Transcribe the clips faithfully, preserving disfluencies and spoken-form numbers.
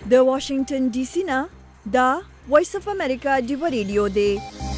د واشنگټن ډي سي نه دا وایس اف امریکا ډیو ریډیو دی.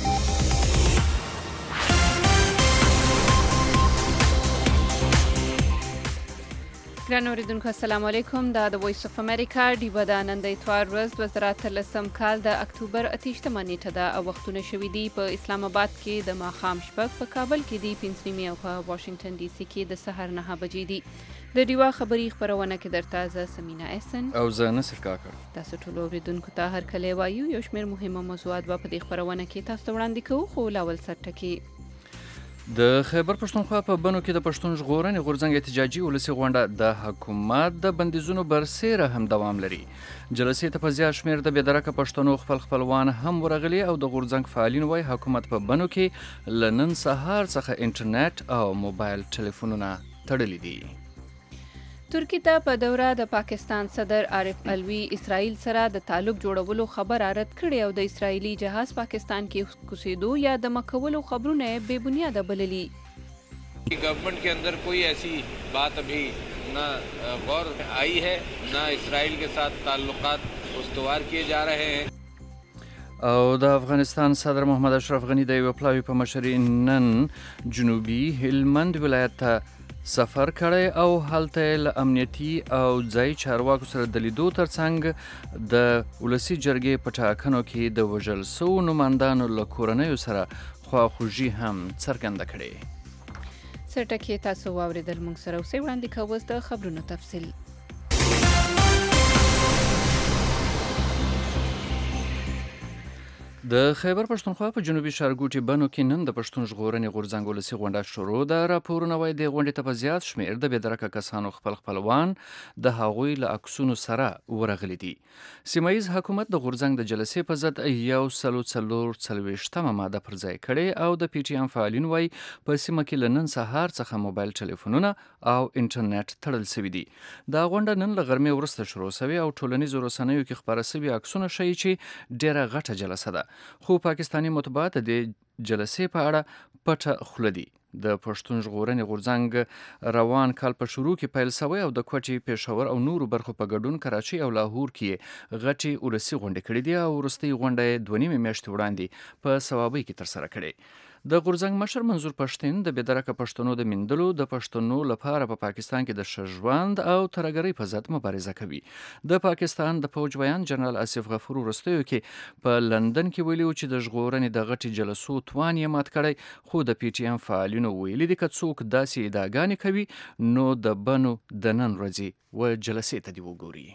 ګران اوریدونکو السلام علیکم. دا د وایس اف امریکا ډیو د نن د اتوار ورځ دوه زره اتلسم کال د اکتوبر اتهشتمه نیټه ده او وختونه شوي دي په اسلام آباد کې د ماښام شپږ، په کابل کې دي پنځه نیمې او په واشنگټن ډي سي کې د سهار نهه بجې دي. د ډیوا خبري خبرونه کې درته زه سمینا احسن او زه نصف کاکړ. تاسو ټول اوریدونکو ته هر کله وایو یو شمېر مهمه موضوعات به په دې خبرونه کې تاسو ته وړاندې کوو، خو لاول سر ټکي. د خیبر پښتونخوا په بنو کې د پښتون ژغورنې غورځنګ احتجاجي ولسي غونډه د حکومت د بندیزونو برسیره هم دوام لري. جلسې ته په زیات شمېر د بېدرکه پښتنو خپل خپلوان هم ورغلي او د غورځنګ فعالین وایي حکومت په بنو کې له نن سهار څخه انټرنیټ او موبایل ټلیفونونه تړلي دي. ترکی ته په دوره د پاکستان صدر عارف الوی اسرائیل سره د تعلق جوړولو خبر رد کړی او د اسرائیلي جهاز پاکستان کې کوسېدو یا د مکولو خبرونه بے بنیاده بللي. गवर्नमेंट के अंदर कोई ऐसी बात अभी न गौर आई है न इसराइल के साथ ताल्लुकात उस्तवार किए जा रहे हैं. او د افغانستان صدر محمد اشرف غنی د یو پلاوی په مشرۍ نن جنوبي هلمند ولایت ته سفر کړی او هلته له امنیتي او ځایي چارواکو سره د لیدو ترڅنګ د ولسي جرګې په ټاکنو کې د وژل شوو نمایندانو له کورنیو سره خواخوږي هم څرګنده کړې. څه ټکي تاسو واورېدل، موږ سره اوسئ. وړاندې کوو د خبرونو تفصیل. د خیبر پښتونخوا په جنوبي ښارګوټي بنو کې نن د پښتون ژغورنې غورځنګ ولسي غونډه شروع ده. راپورونه وایي د غونډې ته په زیات شمېر د بېدرکه کسانو خپل خپلوان د هغوی له عکسونو سره ورغلي دي. سیمه ییز حکومت د غورځنګ د جلسې په ضد یو سلو څلور څلوېښتمه ماده پر ځای کړې او د پی ټي ایم فعالین وایي په سیمه کې له نن سهار څخه موبایل ټلیفونونه او انټرنیټ تړل شوي دي. دا غونډه نن له غرمې وروسته شروع شوې او ټولنیزو رسنیو کې خپاره شوي عکسونه ښیي چې ډېره غټه جلسه ده. خو پاکستاني مطبوعات د جلسې په اړه پټه خوله دي. د پښتون ژغورنې غورځنګ روان کال په شروع کې پیل شوی او د کوټې، پېښور او نورو برخو په ګډون کراچۍ او لاهور کې غټې ولسي غونډې کړې دي او وروستۍ غونډه یې دوه نیمې میاشتې وړاندې په صوابۍ کې ترسره کړې. د غورځنګ مشر منظور پښتین د بېدرکه پښتنو د میندلو د پښتنو لپاره په پاکستان کې د ښه ژوند او ترهګرۍ په ضد مبارزه کوي. د پاکستان د پوج بیان جنرال آصف غفور وروستیو کې په لندن کې ویلي و چې د ژغورنې د غټې جلسو توان یې مات کړی، خو د پی ټي ایم فعالینو ویلي دي که څوک داسې ادعاګانې کوي نو د بنو د نن ورځې و جلسې ته دې وګوري.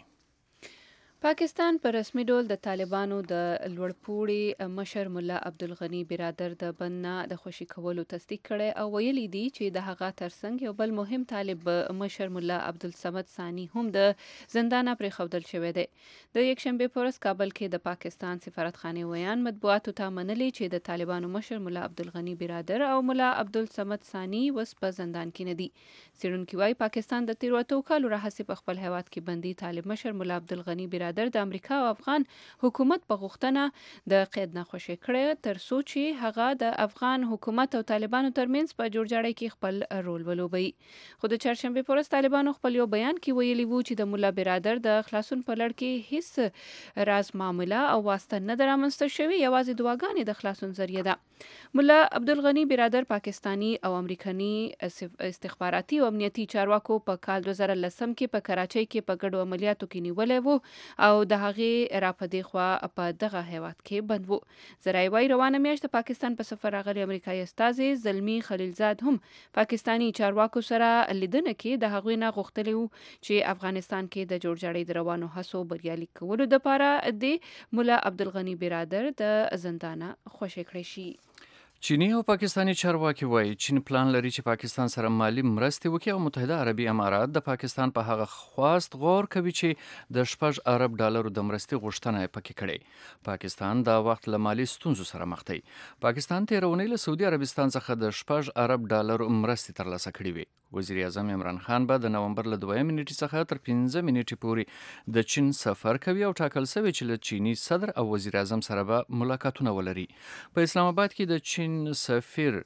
پاکستان په رسمي ډول د طالبانو د لوړپوړي مشر ملا عبدالغني برادر د بند نه د خوشي کولو تصدیق کړی او ویلي دي چې د هغه ترڅنګ یو بل مهم طالب مشر ملا عبدالصمد ثاني هم د زندانه پرېښودل شوی دی. د یکشنبې په ورځ کابل کې د پاکستان سفارتخانې ویان مطبوعاتو ته منلي چې د طالبانو مشر ملا عبدالغني برادر او ملا عبدالصمد ثاني اوس په زندان کې نه دي. څېړونکي وایي پاکستان د تېرو اتو کالو راهیسې په خپل هیواد کې بندي طالب مشر ملا عبدالغني برادر د امریکا او افغان حکومت په غوښتنه د قید نه خوشي کړی تر څو چې هغه د افغان حکومت او طالبانو ترمنځ په جوړجاړي کې خپل رول ولوبوي. خو د چهارشنبې په ورځ طالبانو خپل یو بیان کې ویلي وو چې د ملا برادر د خلاصون په لړ کې هیڅ راز معامله او واسطه نه ده رامنځته شوې، یوازې دعاګانې د خلاصون ذریعه ده. ملا عبدالغني برادر پاکستاني او امریکایي استخباراتي او امنیتي چارواکو په کال دوه زره لسم کې په کراچۍ کې په ګډو عملیاتو کې نیولی وو او د هغې را په دې خوا په دغه هیواد کې بند وو. ذرایع وایي روانه میاشت د پاکستان په سفر راغلي امریکایي استازي زلمي خلیلزاد هم پاکستاني چارواکو سره لیدنه کې د هغوی نه غوښتلي وو چې افغانستان کې د جوړجاړي د روانو هڅو بریالي کولو دپاره د ملا عبدالغني برادر د زندانه خوشي کړی شي. چینی او پاکستانی چارواکي وایي چین پلان لري چې پاکستان سره مالی مرستې وکړي او متحده عربي امارات د پاکستان په هغه خواست غور کوي چې د شپږ ارب ډالرو د مرستې غوښتنه یې پکې کړې. پاکستان دا وخت له مالي ستونزو سره مخ دی. پاکستان تېره اونۍ له سعودي عربستان څخه د شپږ ارب ډالرو مرستې ترلاسه کړې وې. وزیر اعظم عمران خان به د نومبر له دویمې نیټې څخه تر پنځمې نیټې پورې د چین سفر کوي او ټاکل شوی چې له چینی صدر او وزیر اعظم سره به ملاقاتونه ولري. په اسلام آباد کې د چین سفیر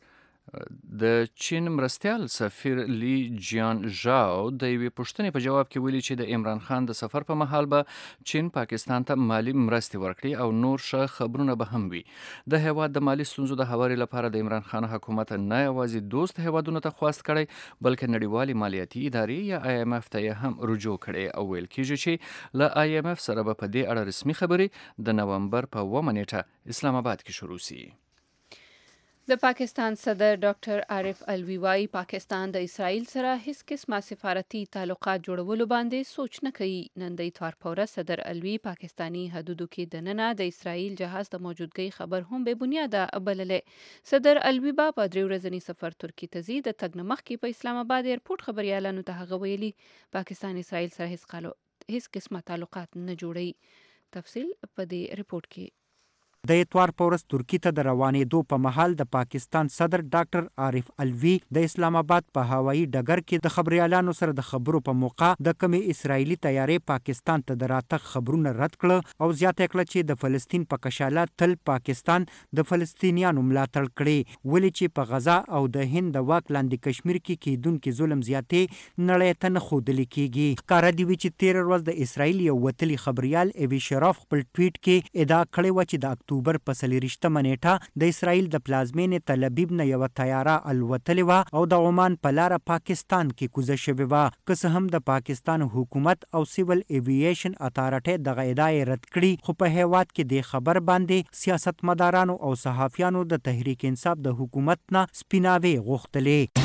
د چین مرستیال سفیر لی جیان ژاو د یوې پوښتنې په جواب کې ویلي چې د عمران خان د سفر په مهال به چین پاکستان ته مالی مرستې ورکړي او نور ښه خبرونه به هم وي. د هیواد د مالی ستونزو د هواري لپاره د عمران خان حکومت نه یوازې دوست هیوادونو ته خواست کړی بلکې نړیوالې مالیاتي ادارې یا آی ایم اف ته یې هم رجوع کړي او ویل کېږي چې له آی ایم اف سره به په دې اړه رسمي خبرې د نومبر په اوومه نیټه اسلام آباد کې شروع سي. د پاکستان صدر ډاکټر عارف الوی وايي پاکستان د اسرائیل سره هیڅ قسمه سفارتي تعلقات جوړولو باندې سوچ نه کوي. نن د اتوار په ورځ صدر الوی پاکستانی حدودو کې دننه د اسرائیل جهاز د موجودګۍ خبر هم بې بنیاده بللې. صدر الوی با په درې ورځني سفر ترکیې ته ځي. د تګ نه مخکې په اسلام آباد ایرپورټ خبريالانو ته هغه ویلي پاکستان اسرائیل سره هیڅ قالو هیڅ قسمه تعلقات نه جوړي. تفصیل په دې ریپورت کې. د اتوار په ورځ ترکی ته د روانېدو په مهال د پاکستان صدر ډاکټر عارف الوی د اسلام آباد په هوایي ډګر کې د خبريالانو سره د خبرو په موقع د کمې اسرائیلي تیارې پاکستان ته د راتګ خبرونه رد کړه او زیاته کړه چې د فلسطین په کشاله تل پاکستان د فلسطینیانو ملاتړ کړي ولې چې په غزا او د هند د واک لاندې کشمیر کې کیدونکو ظلم زیاتې نړۍ ته نه ښودل کېږي. ښکاره دی چې تیر ورځ د اسرائیل یو وتلی خبريال ایوي شراف خپل ټویټ کې ادعا کړې و چې د اکتوبر په څلېرویشتمه نیټه د اسرائیل د پلازمینې تل ابیب نه یوه طیاره الوتلې وه او د عمان په لاره پاکستان کې کوزه شوې وه. که څه هم د پاکستان حکومت او سیول ایوییشن اتارټۍ دغه ادعا رد کړي خو په هیواد کې د خبر باندې سیاستمدارانو او صحافیانو د تحریک انصاف د حکومت نه سپیناوی غوښتلې.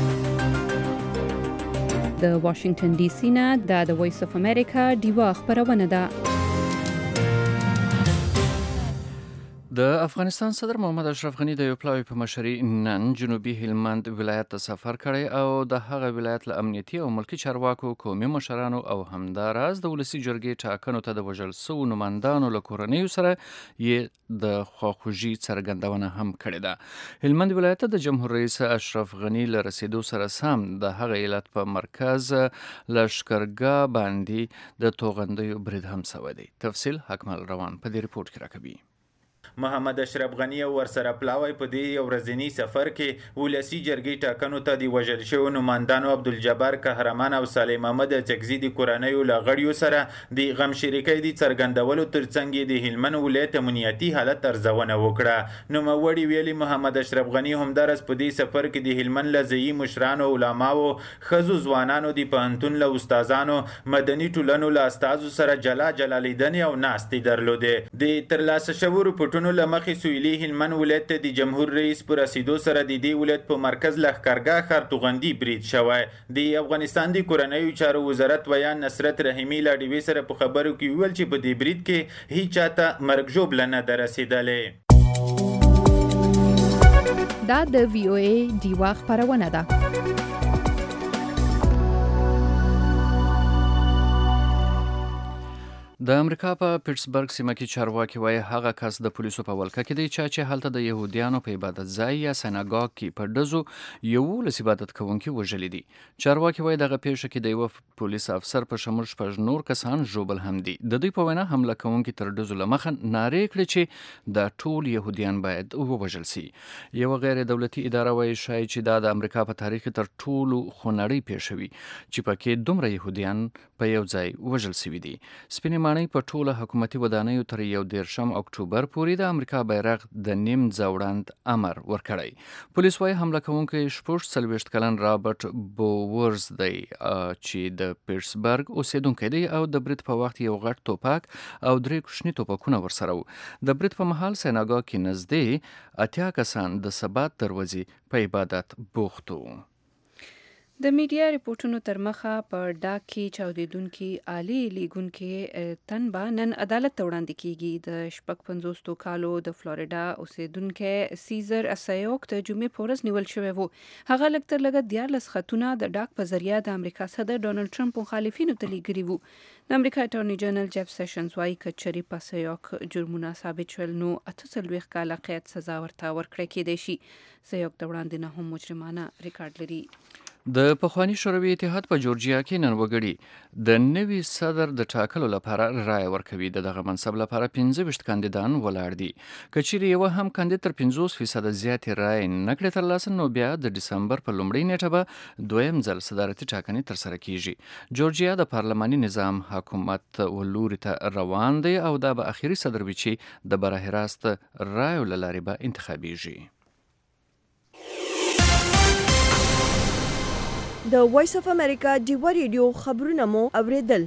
د واشنگټن ډي سي نه د وایس اف امریکا ډیوا خبرونه ده. د افغانستان صدر محمد اشرف غنی د یو پلاوي په مشرۍ نن جنوبي هلمند ولایت ته سفر کړی او د هغه ولایت له امنیتي او ملکي چارواکو، قومي مشرانو او همداراز د ولسي جرګې ټاکنو ته د وژل سوو نمایندانو له کورنیو سره یې د خواخوږي څرګندونه هم کړې ده. هلمند ولایت ته د جمهور رئیس اشرف غنی له رسیدو سره سم د هغه ایالت په مرکز لښکرګاه باندې د توغندیو برید هم سوی دی. تفصیل حکمل روان په دې ریپورت کې راکوي. محمد اشرف غنی او ورسره پلاوی په دې یو ورځنی سفر کې ولسی جرګې ټاکنو ته د وژل شوو نمایندانو عبدالجبار قهرمان او صالح محمد چکزي د کورنیو له غړیو سره د غم شریکۍ د څرګندولو ترڅنګ د هلمند ولایت امنیتي حالت ارزونه وکړه. نوموړي ویلي محمد اشرف غنی همدارس په دې سفر کې د هلمند له ځایي مشرانو، علماو، ښځو، ځوانانو، د پوهنتون له استادانو، مدني ټولنو له استازو سره جلا جلا لیدنې او ناستې درلودې. د ترلاسه شوو رپورټونو لمخې سویلي هلمند ولایت ته د جمهور رئیس په رسیدو سره د دې ولایت په مرکز لښکرګاه ښار توغندي برید شوی. د افغانستان د کورنیو چارو وزارت ویان نصرت رحیمي له ډیوې سره په خبرو کې وویل چې په دې برید کې هیڅ چاته مرګ ژوبله نه ده رسېدلې. دا د وی او ای ډیوا خبرونه ده. د امریکا په پیټسبرګ سیمه کې چارواکي وایي هغه کس د پولیسو په ولکه کې دی چې هلته د یهودیانو په عبادت ځای یا سیناګاګ کې په ډزو یولس عبادت کوونکي وژلي دي. چارواکي وایي دغه پیښه کې د یوه پولیس افسر په شمول شپږ نور کسان ژوبل هم دي. د دوی په وینا حمله کوونکي تر ډزو له مخه نارې کړې چې د ټول یهودیان باید ووژل سي. یوه غیر دولتي اداره وایي ښایي چې دا د امریکا په تاریخ کې تر ټولو خونړۍ پیښه وي چې پکې دومره یهودیان په یو ځای وژل سوي دي. سپینې په ټوله حکومتي ودانیو تر یو دېرشم اکتوبر پورې د امریکا بیرغ د نیم ځوړند امر ورکړی. پولیس وایي حمله کوونکی شپږ څلوېښت کلن رابرټ بوورز دی چې د پیټسبرګ اوسیدونکی دی او د برید په وخت یو غټ توپک او درې کوچني توپکونه ورسره وو. د برید په مهال سیناګاګ کې نږدې اتیا کسان د سبات دروازې په عبادت بوخت وو. د میډیا ریپورټونو تر مخه په ډاک کې چاودېدونکي عالي لیږونکي تن به نن عدالت ته وړاندې کیږي. د شپږ پنځوسو کالو د فلوریډا اوسیدونکی سیزر اسایوک د جمعې په ورځ نیول شوی و. هغه لږ تر لږه دیارلس خطونه د ډاک په ذریعه د امریکا صدر ډونالډ ټرمپ مخالفینو ته لیږلي وو. د امریکا اټارني جنرال جف سیشنز وایي که چېرې په اسایوک جرمونه ثابت شول نو اته څلوېښت کاله قید سزا ورته ورکړی کېدی شي. اسایوک د وړاندې نه هم مجرمانه ریکارډ لري. د پخوانی شوروي اتحاد په جورجیا کې نن وګړي د نوي صدر د ټاکلو لپاره رای ورکوي. د دغه منصب لپاره پنځه ویشت کاندیدان ولاړ دي. که چیرې یوه هم کاندید تر پنځوس فیصده زیاتې رای نه کړي ترلاسه، نو بیا د ډسمبر په لومړۍ نیټه به دویم ځل صدارتي ټاکنې ترسره کیږي. جورجیا د پارلماني نظام حکومت ولوري ته روان دی او دا به اخیری صدر وي چې د براه راست رایو له لارې به انتخابیږي. د وایس اف امریکا ډیوا ریډیو خبرونه مو اوریدل.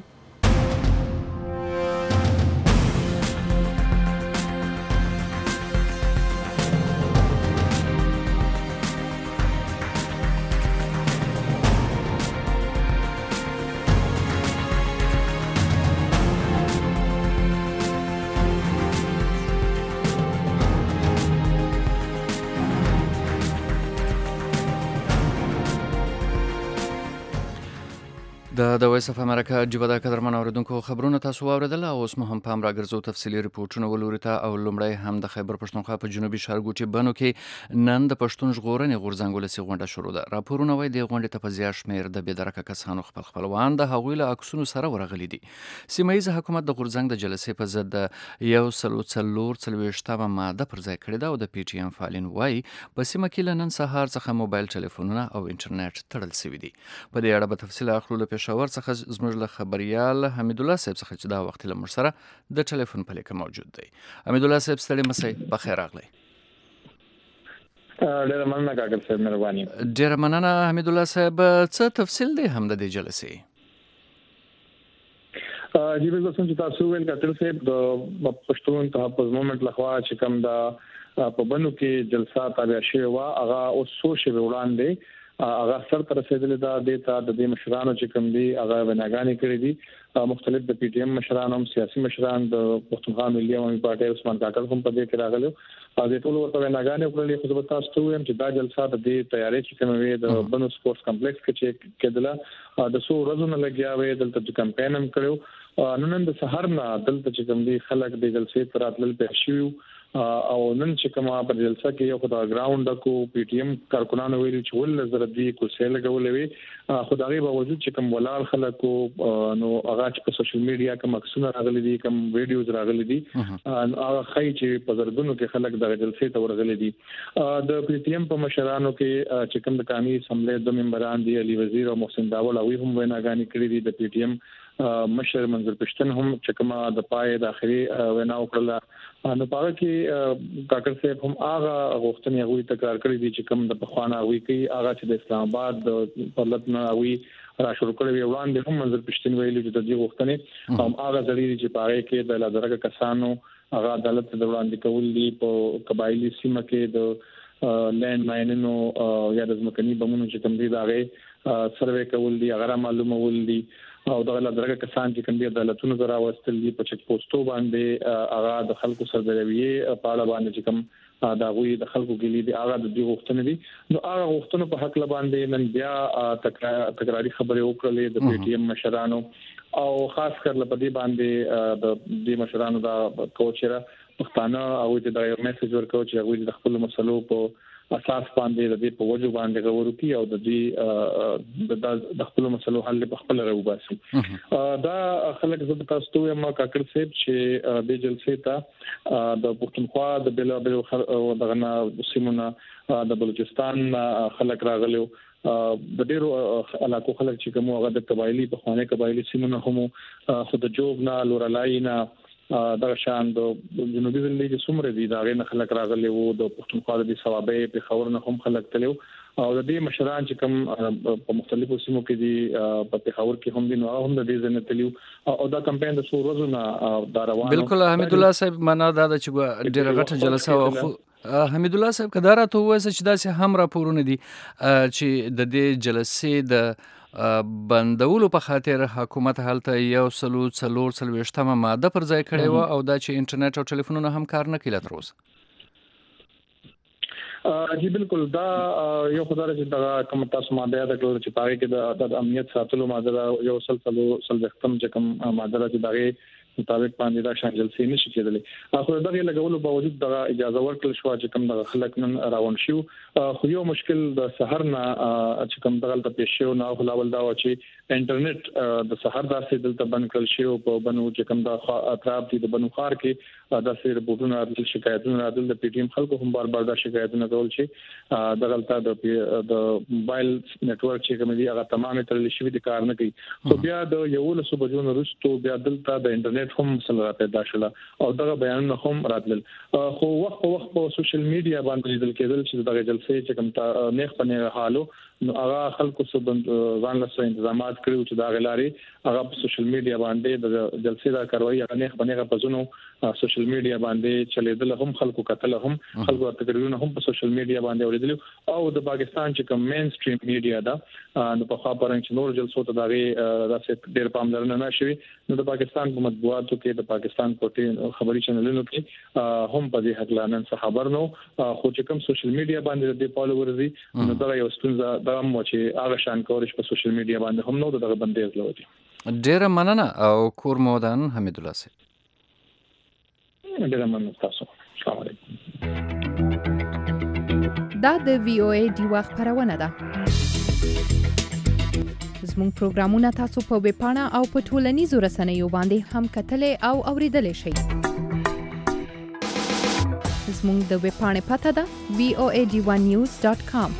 د د وایس اف امریکا ډیوا د قدرمن اوریدونکو خبرونه تاسو واوریدل. او اوس مو هم پام راګرځو تفصیلي ریپورټونه ولوري ته. او لومړی هم د خیبر پښتونخوا په جنوبي ښارګوټي بنو کې نن د پښتون ژغورنې غورځنګ ولسي غونډه شروع ده. راپورونه وایي د غونډې ته په زیات شمېر د بېدرکه کسانو خپل خپلوان د هغوی له عکسونو سره ورغلي دي. سیمه ییز حکومت د غورځنګ د جلسې په ضد د یو سلو څلور څلوېښتمه ماده پر ځای کړې ده. او د پی ټي ایم فعالین وایي په سیمه کې له نن سهار څخه موبایل ټلیفونونه او انټرنیټ تړل شوي دي. په دې اړه به تفصیل اخلو له پېښور څخه زموږ له خبریال حمید الله صاحب څخه چې دا وخت له موږ سره د ټلیفون په لیکه موجود دی. حمید الله صاحب ستړي مسئ په خیر راغلی. ډېره مننه کاکړ صاحب، مهرباني. ډېره مننه حمید الله صاحب. څه تفصیل دی هم د دې جلسې؟ جی بالکل څنګه چې تاسو ویل کاکړ صاحب، د پښتون تحفظ مومنټ لخوا چې کوم دا په بنو کې جلسه تابع شوې وه، هغه اوس څو شېبې وړاندې هغه سر ته رسېدلې ده. دې ته د دې مشرانو چې کوم دي هغه ویناګانې کړې دي. مختلف د پی ټي ایم مشران هم، سیاسي مشران، د پښتونخوا ملي عوامي پارټۍ عثمان کاکړ هم په دې کې راغلي. دې ټول ورته ویناګانې وکړلې. خو زه تاسو ته وایم چې دا جلسه د دې تیاری چې کوم وي د بنو سپورټس کمپلیکس کې چې کېدله د څو ورځو نه لګیا وي. دلته چې کمپاین هم کړو. نن د سحر نه دلته چې کوم دي خلک د جلسې پر راتلل پېښ شوي او نن چې کومه په جلسه کې یو خدای ګراوند کو پی ټي ایم کارکونانو ویلي چې ول زر دې کوسه لګولې وي. خدای باوجود چې کوم ولال خلکو نو هغه په سوشل میډیا کې مکسونه راغلي دي، کوم ویډیوز راغلي دي، هغه خای چې په زرګونو کې خلک د جلسې ته ورغلي دي. د پی ټي ایم په مشرانو کې چې کوم د قومي اسمبلی د ممبران دي، علي وزیر او محسن داول، او هم ویناګانې کړې دي. د پی ټي ایم مشر منظور پښتون هم چې کومه د پای د اخري وینا وکړه. نو په هغه کې کاکړ صاحب هم هغه غوښتنې هغوی تکرار کړې دي چې کوم د پخوانه هغوی کوي، هغه چې د اسلام آباد د دولت نه هغوی را شروع کړی وي. وړاندې هم منظور پښتون ویلي چې د دې غوښتنې هم هغه ځلې دي چې په هغې کې د لادرګه کسانو هغه عدالت ته وړاندې کول دي. په قبایلي سیمه کې د لینډ ماینونو یا د ځمکني بمونو چې کوم دي د هغې سروې کول دي، هغه معلومول دي. او د لادرګه کسان چې کوم دي عدالتونو ته راوستل دي، په چک پوسټو باندې هغه د خلکو سربېروي په اړه باندې چې کوم دا غوي د خلکو ګلی دي، هغه د دې غوښتنې دي. نو هغه غوښتنو په حق باندې نن بیا تکراری خبرې وکړلې د پی ټي ایم مشرانو، او خاص کر په دې باندې د دې مشرانو دا کوچره پښتانه او د یو میسج ورکو چې هغه د خپل مسلو په اساس باندې د دې په وجو باندې غوړو کی او د دې د خپل مسلو حل په خپل راوباسي. دا خلک زه تاسو ته یم کاکړ صاحب چې د جلسې ته د پښتونخوا د بل بل دغه سیمونه د بلوچستان خلک راغلي، د ډیرو علاقو خلک چې کوم هغه د قبایلی په خوانه قبایلی سیمونه هم خود جوب نه لورلای نه دا شان د جنوبي ځلې چې څومره دي دا غي خلک راغلي وو. د پښتونخوا د سوابې په خبر نه هم خلک تلو او د دې مشران چې کوم په مختلفو سیمو کې دي په پیښور کې هم دي، نو هم د دې ځنه تلو او دا کمپاین د څو ورځو نه دا روانه. بالکل حمید الله صاحب، معنا دا چې ډیره غټه جلسه و. حمید الله صاحب کدا راته وایي چې دا سه هم راپورونه دي چې د دې جلسې د بندولو په خاطر حکومت هلته یو سلو څلور څلوېښتمه ماده پر ځای کړې وه او دا چې انټرنیټ او ټلیفونونه هم کار نه کوي تر اوسه. جی بالکل، دا یو خدای چې دا کوم تاسو ماده یاد کړل چې پاره کې د امنیت ساتلو ماده یو سل سلو سل وختم چې کوم ماده چې دغه مطابق باندې دا شان جلسې نشي کېدلې خو دغه لګولو باوجود د اجازه ورکړل شو چې کوم د خلک نن راون شو خو یو مشکل د سحر نه چې کوم دغه د پېښو نه خلاول دا و چې انټرنیټ د سحر داسې دلته بند کړل شو په بنو چې کوم د اطراف دي د بنو خار کې داسې رپورټونه راځي شکایتونه راځي د پی ټی ایم خلکو هم بار بار دا شکایتونه کول چې دغه د د موبایل نتورک چې کوم دي هغه تمامه ترلې شوی د کار نه کوي خو بیا د یو له صبحونو وروسته بیا دلته د انټرنیټ هم مسله پیدا شوه او دغه بیانونه هم راتلل خو وخت په وخت په سوشل میډیا باندې لیدل کېدل چې دغه جلسې چې کوم تا نیخ په نه حالو نو هغه خلکو سبند ځان له تنظیمات کړو چې دا غلاري هغه په سوشل میډیا باندې د جلسې دا کاروي هغه نیخ باندې په زونو سوشل میډیا باندې چلیدل هم خلکو کتل هم خلکو تقریرونه هم په سوشل میډیا باندې اوریدل او د پاکستان چې کوم مین سټریم میډیا دا نو په خوا پرنګ چې نور جلسو ته دغه داسې ډېر پاملرنه نشوي نو د پاکستان په مطبوعاتو کې د پاکستان پورټي خبري چینلونو کې هم په دې حق لانن خبر نو خو چې کوم سوشل میډیا باندې د فالوورز دي نو دا یو ستونزه دا مو چې هغه شان کورش په سوشل میډیا باندې هم نو دغه بندیز لوي ډېر مننه او کور مودان حمید الله سي ډېر مننه تاسو السلام علیکم دا د وی او ای دی وخت خبرونه ده زموږ پروګرامونه تاسو په ویب پاڼه او په ټولنیزو رسنیو باندې هم کتلې او اوریدلې شئ زموږ د ویب پاڼې پته ده وی او ای ډي ون نیوز ډاټ کام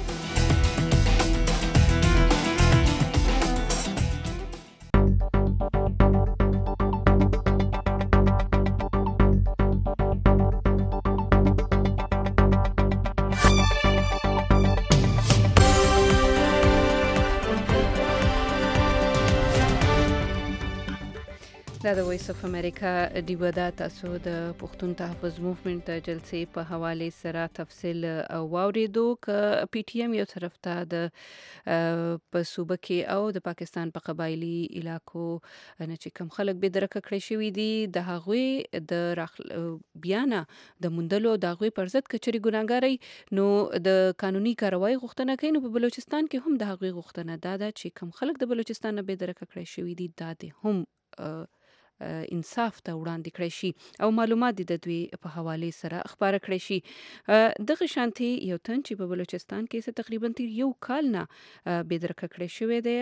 دا د وایس اف امریکا ډیوه ده تاسو د پښتون تحفظ موومېنټ د جلسې په حواله سره تفصیل واوریدو ک پی ټی ایم یو طرف ته د په صوبه کې او د پاکستان په قبایلی علاقو نه چې کم خلک به درک کړی شوی دي د هغوی د بیان د مندلو د هغوی پر ضد کچري ګناګاری نو د قانوني کاروایی غوښتنه کوي نو په بلوچستان کې هم د هغوی غوښتنه ده چې کم خلک د بلوچستان نه به درک کړی شوی دي دا د هم انصاف ته وړاندې کړی شي او معلومات د دوی په حواله سره خبره کړی شي دغه شانتي یو تن چې په بلوچستان کې څه تقریبا یو کال نه به درک کړی شوی دی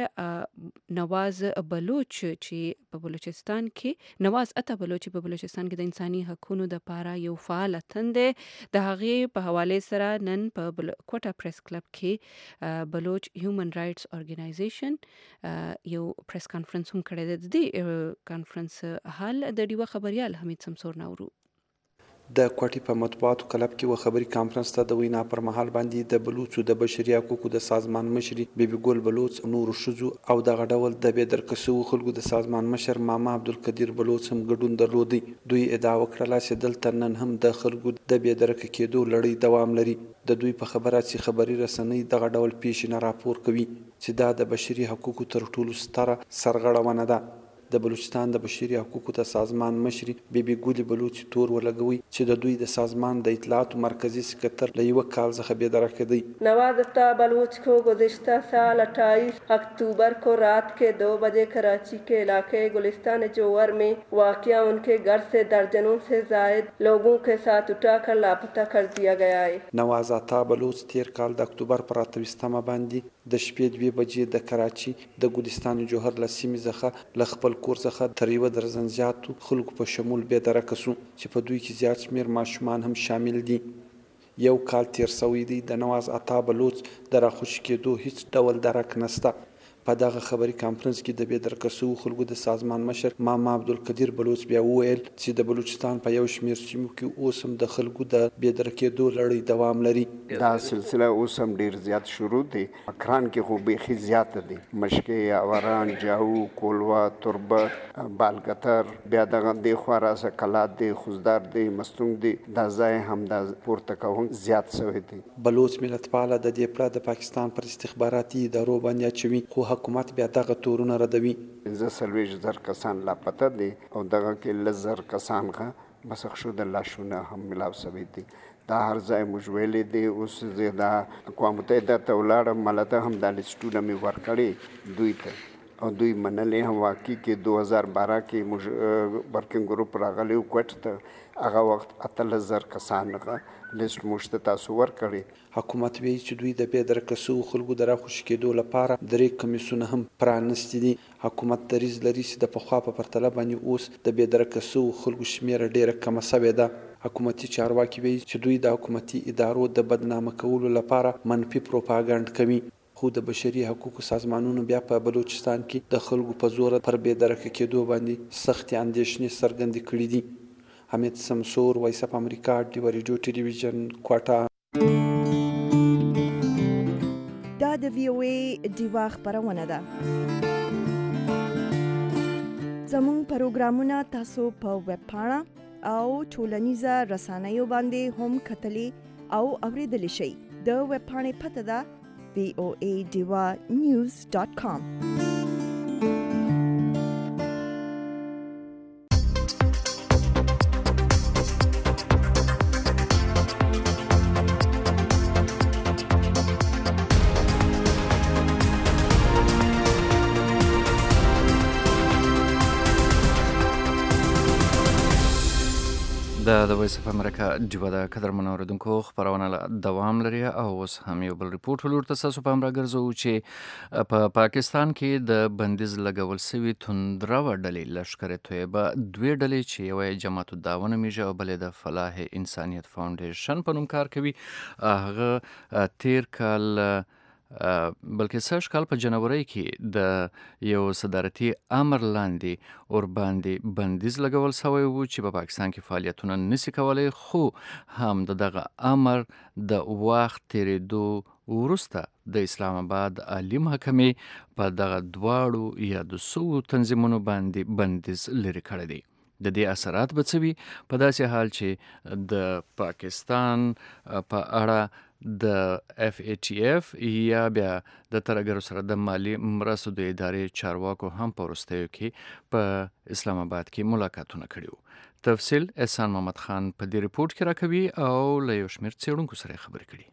نواز بلوچ چې په بلوچستان کې نواز اته بلوچ په بلوچستان کې د انساني حقوقو د پاره یو فعال تند د هغه په حواله سره نن په کوټا پریس کلب کې بلوچ هیومن رائټس اورګنایزیشن یو پریس کانفرنس هم کړی دی د کانفرنس حال د ډیوه خبريال حمید سمسور نورو د کوټي په مطبوعاتو کلب کې و خبري کانفرنس ته د وینا پر مهال باندې د بلوچو د بشري حقوقو د سازمان مشري بیبي ګل بلوچ نور شذو او د غډول د به درکسو خلکو د سازمان مشر ماما عبدالقدیر بلوچ هم ګډون درلودي دوی ادعا وکړه چې دلته نن هم د خلکو د به درک کېدو لړۍ دوام لري د دوی په خبرات چې خبري رسنۍ د غډول پیښ نه راپور کوي چې دا د بشري حقوقو تر ټولو ستره سرغړونه ده د بلوچستان د بشري حقوقو ته سازمان مشري بیبي ګولي بلوچ تور ولګوي چې د دوی د سازمان د اطلاعات مرکزی سکرټر له یو کال څخه به درکه دی نواز اتا بلوچ کو گزشتہ سال اٹھائیس اکتوبر کو رات کے دو بجے کراچی کے علاقے گلستان جوہر میں واقع ان کے گھر سے درجنوں سے زائد لوگوں کے ساتھ اٹھا کر لاپتہ کر دیا گیا ہے نواز اتا بلوچ تیر کال د اکتوبر پر اتویستمه باندې د شپې دوه بجې د کراچي د ګلستان جوهر له سیمې څخه ل خپل کور څخه تر یو درزن زیاتو خلکو په شمول به درکسو چې په دوی کې زیات شمیر ماشومان هم شامل دي یو کال تیر سوی دی د نواز عطا بلوچ د راخوش کېدو هیڅ ډول درک نسته په دغه خبري کانفرنس کې د به درکسو خلکو د سازمان مشر ماما عبدالقدیر بلوچ بیا وویل چې د بلوچستان په یو شمیر سیمو کې اوس هم د خلکو د به درکېدو لړۍ دوام لري دا سلسله اوس هم ډیر زیات شروع دي اکران کې خو بیخي زیات دي مشکې اوران جاو کولوا تربه بالګتر بیا دغه د خواراسه کلات دي خوزدار دي مستونګ دي دا ځای هم د پورته کوم زیات شوی دي بلوچ ملتپاله د دې پلا د پاکستان پر استخباراتي ادارو باندې چوي خو حکومت بیا دغه تورونه ردوي زه سلویش زر کسان لا پته دي او دغه کې لزر کسان غا مسخ شو د لاشونه هم ملاو سوي دي دا هر ځای موږ ویلې دي اوس زه دا اقوام متحده ته ولاړم ملته هم د لیسټونه مې ورکړي دوی ته دوی منلې هم واقعي کې دوه هزار بارہ کې ورکینګ ګروپ راغلی و کوټ ته هغه وخت اتلس زر کسان لیست موږ ته تاسو ورکړی. حکومت وایي چې دوی د بې درکه سوو خلکو د راخوشي کېدو لپاره درې کمیسونه هم پرانیستي دي. حکومت دریځ لري چې د پخوا په پرتله باندې اوس د بې درکه سوو خلکو شمېره ډېره کمه سوې ده. حکومتي چارواکي وایي چې دوی د حکومتي ادارو د بدنامه کولو لپاره منفي پروپاګانډ کوي. خو د بشري حقوقو سازمانونو بیا په بلوچستان کې د خلکو په زور پر بې درکه کېدو باندې سختې اندېښنې څرګندې کړي دي. حمید سمسور، وایس اف امریکا، ډیوه ریډیو ټلویزیون، کوټه. دا د وی او ای ډیوه خپرونه ده. زموږ پروګرامونه تاسو په ویب پاڼه او ټولنیزه رسنیو باندې هم کتلی او اوریدلی شئ. د ویب پاڼې پته ده وی او ای ډیوه نیوز ډاټ کام. د د وایس اف امریکا ډیوه د قدرمنو اوریدونکو خپرونه دوام لري او اوس هم یو بل ریپورټ ولور تاسو په امر ګرځو چې په پاکستان کې د بندیز لګول سوي توندرو ډلې لشکر طیبه دوی ډلې چې یو جماعت الدعوه نومیږي او بلې د فلاح انسانیت فاونډیشن په نوم کار کوي، هغه تیر کال بلکې سږ کال په جنوري کې د یو صدارتي امر لاندې اور باندې بندیز لګول شوی و چې په پاکستان کې فعالیتونه نشي کولای، خو هم د دغه امر د وخت تیریدو وروسته د اسلام آباد عالی محکمې په دغه دواړو یا د سو تنظیمونو باندې بندیز لرې کړی دی. د دې اثرات به څه وي په داسې حال چې د پاکستان په اړه د اف ای ټی اف یا بیا د ترګرو سره د مالی مرستو د ادارې چارواکو هم په وروستیو کې په اسلام آباد کې ملاقاتونه کړي. تفصیل احسان محمد خان په دې ریپورت کې راکوي او له یو شمېر څېړونکو سره خبرې کړي.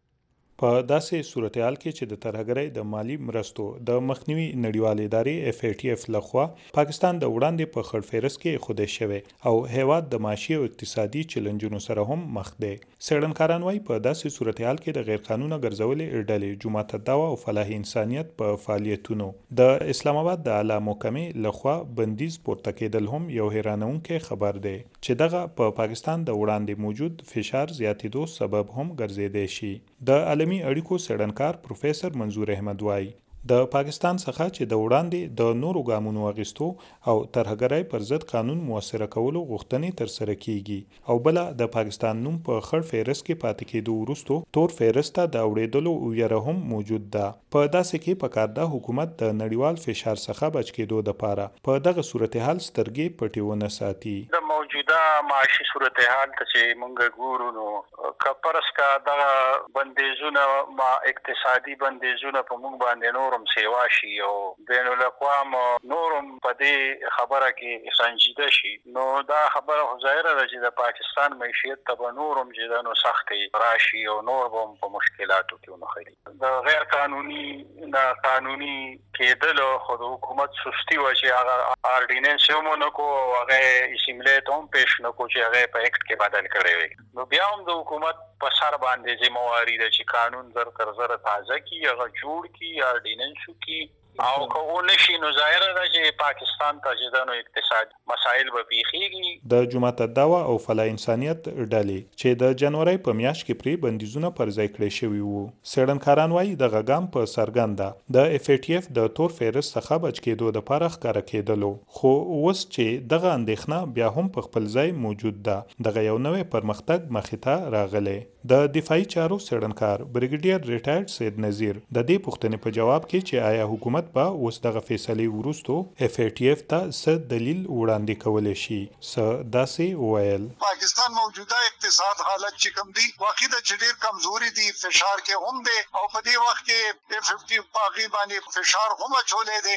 په داسې صورتحال کې چې د ترهګرۍ د مالی مرستو د مخنیوي نړیوال ادارې اف ای ټی اف لخوا پاکستان د وړاندې په خړ فهرست کې خوده شوی او هیواد د معاشي او اقتصادي چیلنجونو سره هم مخ دی. څېړنکاران وایي په داسې صورتحال کې د غیر قانونه ګرځولې ډلې جماعت الدعوه او فلاح انسانیت په فعالیتونو د اسلام آباد د اعلی محکمې لخوا بندیز پورته کېدل هم یو حیرانونکی خبر دی چې دغه په پاکستان د وړاندې موجود فشار زیاتېدو سبب هم ګرځېدی شي. د عالمي اړیکو څېړنکار پروفیسر منظور احمد وایي د پاکستان څخه چې د وړاندې د نورو ګامونو اخیستو او ترهګرۍ پر ضد قانون موثره کولو غوښتنې ترسره کیږي او بله د پاکستان نوم په خړ فهرست کې پاتې کېدو وروستو تور فهرست ته د اورېدلو ویره هم موجود ده. په داسې کې پکار ده حکومت د نړیوال فشار څخه بچ کېدو دپاره په دغه صورتحال سترګې پټې ونه ساتي. د موجوده معاشي صورتحال ته چې موږ ګورو نو که فرض کا دغه بندیزونه ما اقتصادي بندیزونه په موږ باندې نور سیوا شي او بین الاقوام نورم په دې خبره کې سنجیده شي، نو دا خبره ظاهره ده چې د پاکستان معیشت ته به نورم چې نو سختې راشي او نور به په مشکلاتو کې ونښلي. د غیر قانوني د قانوني کېدلو خو د حکومت سستی و چې هغه آرډیننس هم ونه کو او هغه اسمبلی ته هم پیش نه کو چې هغه په اکټ کې بدل کړی وي، نو بیا هم د حکومت په سر باندې ذمہواری ده چې قانون زر تر زر تازه کی هغه جوړ کی آرډیننس کی او که و نشي نو ظاهره ده چې پاکستان ته چې د اقتصاد مسایل به پیښیږي. د جماعت الدعوه او فلاح انسانیت ډلې چې د جنوري په میاشت کې پرې بندیزونه پر ځای کړی شوي وو، څېړنکاران وایي دغه ګام په څرګنده د اف ای ټي اف د تور فهرست څخه بچ کېدو دپاره ښکاره کېدلو، خو اوس چې دغه اندېښنه بیا هم په خپل ځای موجود ده، دغه یو نوی پرمختګ مخې ته راغلی. د دفاعي چارو څېړنکار بریګیډیر ریټایرډ سید نذیر د دې پوښتنې په جواب کې چې آیا حکومت به اوس دغه فیصلې وروستو اف ای ټي اف ته څه دلیل وړاندې کولی شي، څه داسې وویل. پاکستان موجوده اقتصاد حالت چې کوم دی واقعي د چې ډېر کمزوري دي، فشار کې هم دی او په دې وخت کې اف ای ټي اف باغي باندې فشار هم اچولی دی.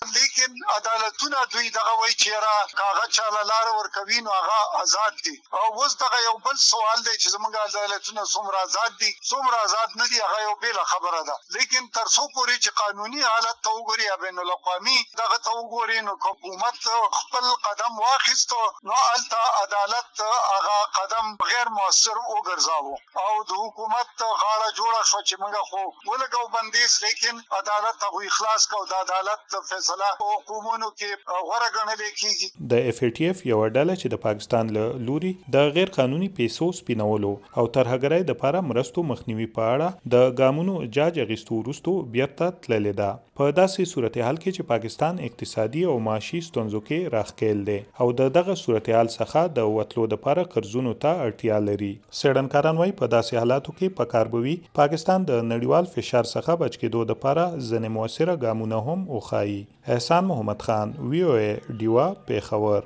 لیکن عدالتونه دوی دغه وایي چې را کاغه چاله لار ورکوي نو هغه آزاد دي. او اوس دغه یو بل سوال دی چې زموږ عدالتونه څومره آزاد دي څومره آزاد نه دي هغه یو بل خبره ده. لیکن تر څو پورې چې قانوني حالت ته وګوري یا بین الاقوامي دغه ته وګوري نو حکومت خپل قدم واخیستو نو الته عدالت هغه قدم غیر موثر وګرځاوه او د حکومت غاړه جوړه شو چې موږ خو ولګو بندیز لیکن عدالت هغه اخلاص کو د عدالت فیصله حکومتونو کې غوړه ګڼل کیږي. د اف ای ټی اف یو ډله چې د پاکستان له لوري د غیر قانوني پیسو سپینولو او ترهګرۍ د لپاره مرستو مخنیوي په اړه د ګامونو جاج اغستو وروسته بیرته تللې ده په داسې صورتحال کې چې پاکستان اقتصادي او معاشي ستونزو کې راخکېل دی او د دغه صورتحال څخه د وټلو د لپاره قرضونو ته اړتیا لري. سړنکاران وايي په داسې حالاتو کې پکاربوي پاکستان د نړیوال فشار څخه بچ کېدو د لپاره ځنې موثره ګامونه هم وخایي. احسان محمد خان وی او ای ډیوا پیښور.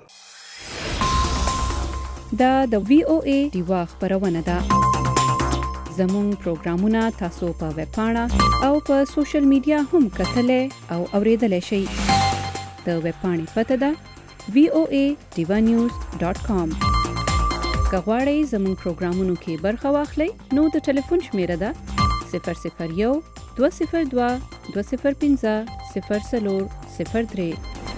دا د وی او ای ډیوا خبرونه ده. زموږ پروګرامونه تاسو په ویب پاڼه او په سوشل میډیا هم کتلای او اوریدلای شئ. د ویب پاڼې پته ده وی او ای ډیوا نیوز ډاټ کام. که غواړئ زموږ پروګرامونو کې برخه واخلئ نو د ټلیفون شمیره ده صفر صفر یو دوه صفر دوه دوه صفر پنځه صفر څلور صفر درې.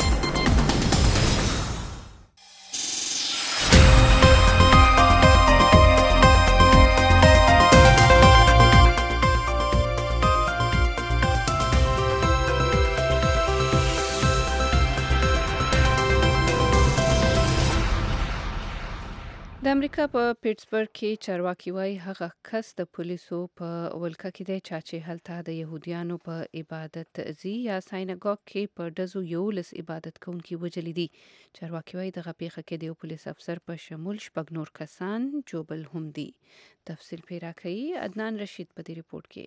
د امریکا په پیټسبرګ کې چارواکي وايي هغه کس د پولیسو په ولکه کې دی چې هلته د يهوديانو په عبادت ځي یا ساينګاګ کې په دزو یولس عبادت کوونکي وجلي دي. چارواکي وايي دغه پیښه کې د پولیس افسر په شمول شپږ نور کسان جوبل هم دي. تفصیل پیرا کوي عدنان رشید په دې ریپورت کې.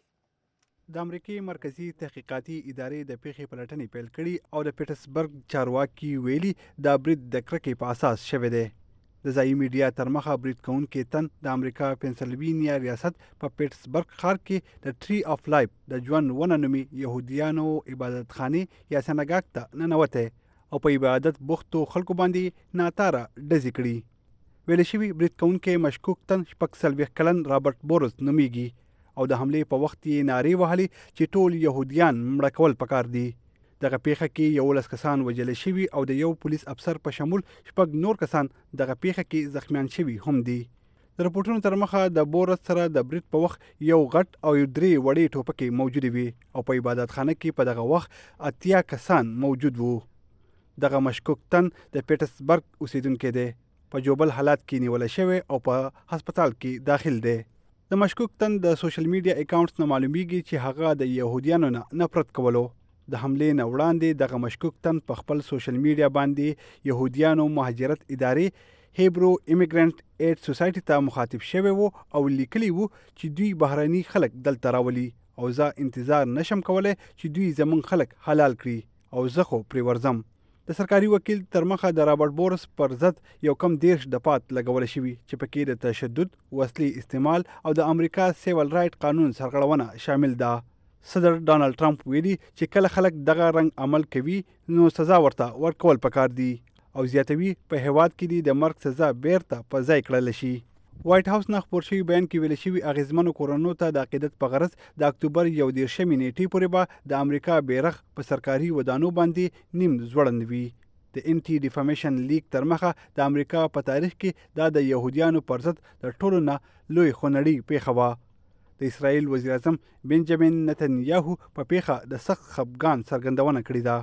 د امریکای مرکزی تحقیقاتي ادارې د پیښې پلټنې پیل کړي او د پیټسبرګ چارواکي ویلي دا برید د کرکې په اساس شوی دی. د ځایي میډیا تر مخه برید کوونکي تن د امریکا پنسلوینیا ریاست په پیټسبرګ ښار کې د ټری اف لایف د ژوند ونه نومي یهودیانو عبادتخانې یا سنګاګ ته ننوته او په عبادت بوختو خلکو باندې ناتاره ډزې کړي. ویل شوي برید کوونکي مشکوک تن شپږ څلوېښت کلن رابرټ بورس نومیږي او د حملې په وخت یې نارې وهلې چې ټول یهودیان مړه کول پکار دي. دغه پیښه کې یولس کسان وژل شوي او د یو پولیس افسر په شمول شپږ نور کسان دغه پیښه کې زخمیان شوي هم دي. د رپورټونو تر مخه د بورس سره د برید په وخت یو غټ او یو درې وړې ټوپکې موجود وي او په عبادتخانه کې په دغه وخت اتیا کسان موجود وو. دغه مشکوک تن د پیټسبرګ اوسیدونکی دی. په جوبل حالات کې نیول شوی او په هسپتال کې داخل دی. د مشکوک تن د سوشل میډیا اکاونټس نه معلومیږي چې هغه د یهودیانو نه نفرت کولو. د حملې نه وړاندې دغه مشکوک تن په خپل سوشل میډیا باندې يهوديانو مهاجرت ادارې هیبرو ایمیګرانټ ایډ سوسایټي ته مخاطب شوی وو او لیکلی وو چې دوی بهراني خلک دلته راولي او زه انتظار نشم کولای چې دوی زمون خلک حلال کړي او زه خو پرې ورځم. د سرکاري وکیل تر مخه د رابرټ بورس پر ضد یو کم دیرش دفعات لګول شوي چې پکې د تشدد، وسلې استعمال او د امریکا سیول رائټ قانون سرغړونه شامل ده. صدر ډانلډ ټرمپ ویلي چې کله خلک دغه رنګ عمل کوي نو سزا ورته ورکول پکار دي او زیاتوي په هیواد کې د مرګ سزا بیرته په ځای کړل شي. وایټ هاوس نه خبر شوی بیان کې ویل شوی اغیزمنو کورونو ته د عقیدت په غرض د اکتوبر یو دیرشمې نیټې پورې به د امریکا بیرغ په سرکاري ودانو باندې نیم ځوړند وي. د انټي ډیفامیشن لیګ تر مخه د امریکا په تاریخ کې دا د يهوديانو پر ضد د ټولو نه لوی خونړۍ پیښه وه. د اسرائیل وزیر اعظم بنجامین نتنیاهو په پیښه د سخت خفګان څرګندونه کړې ده.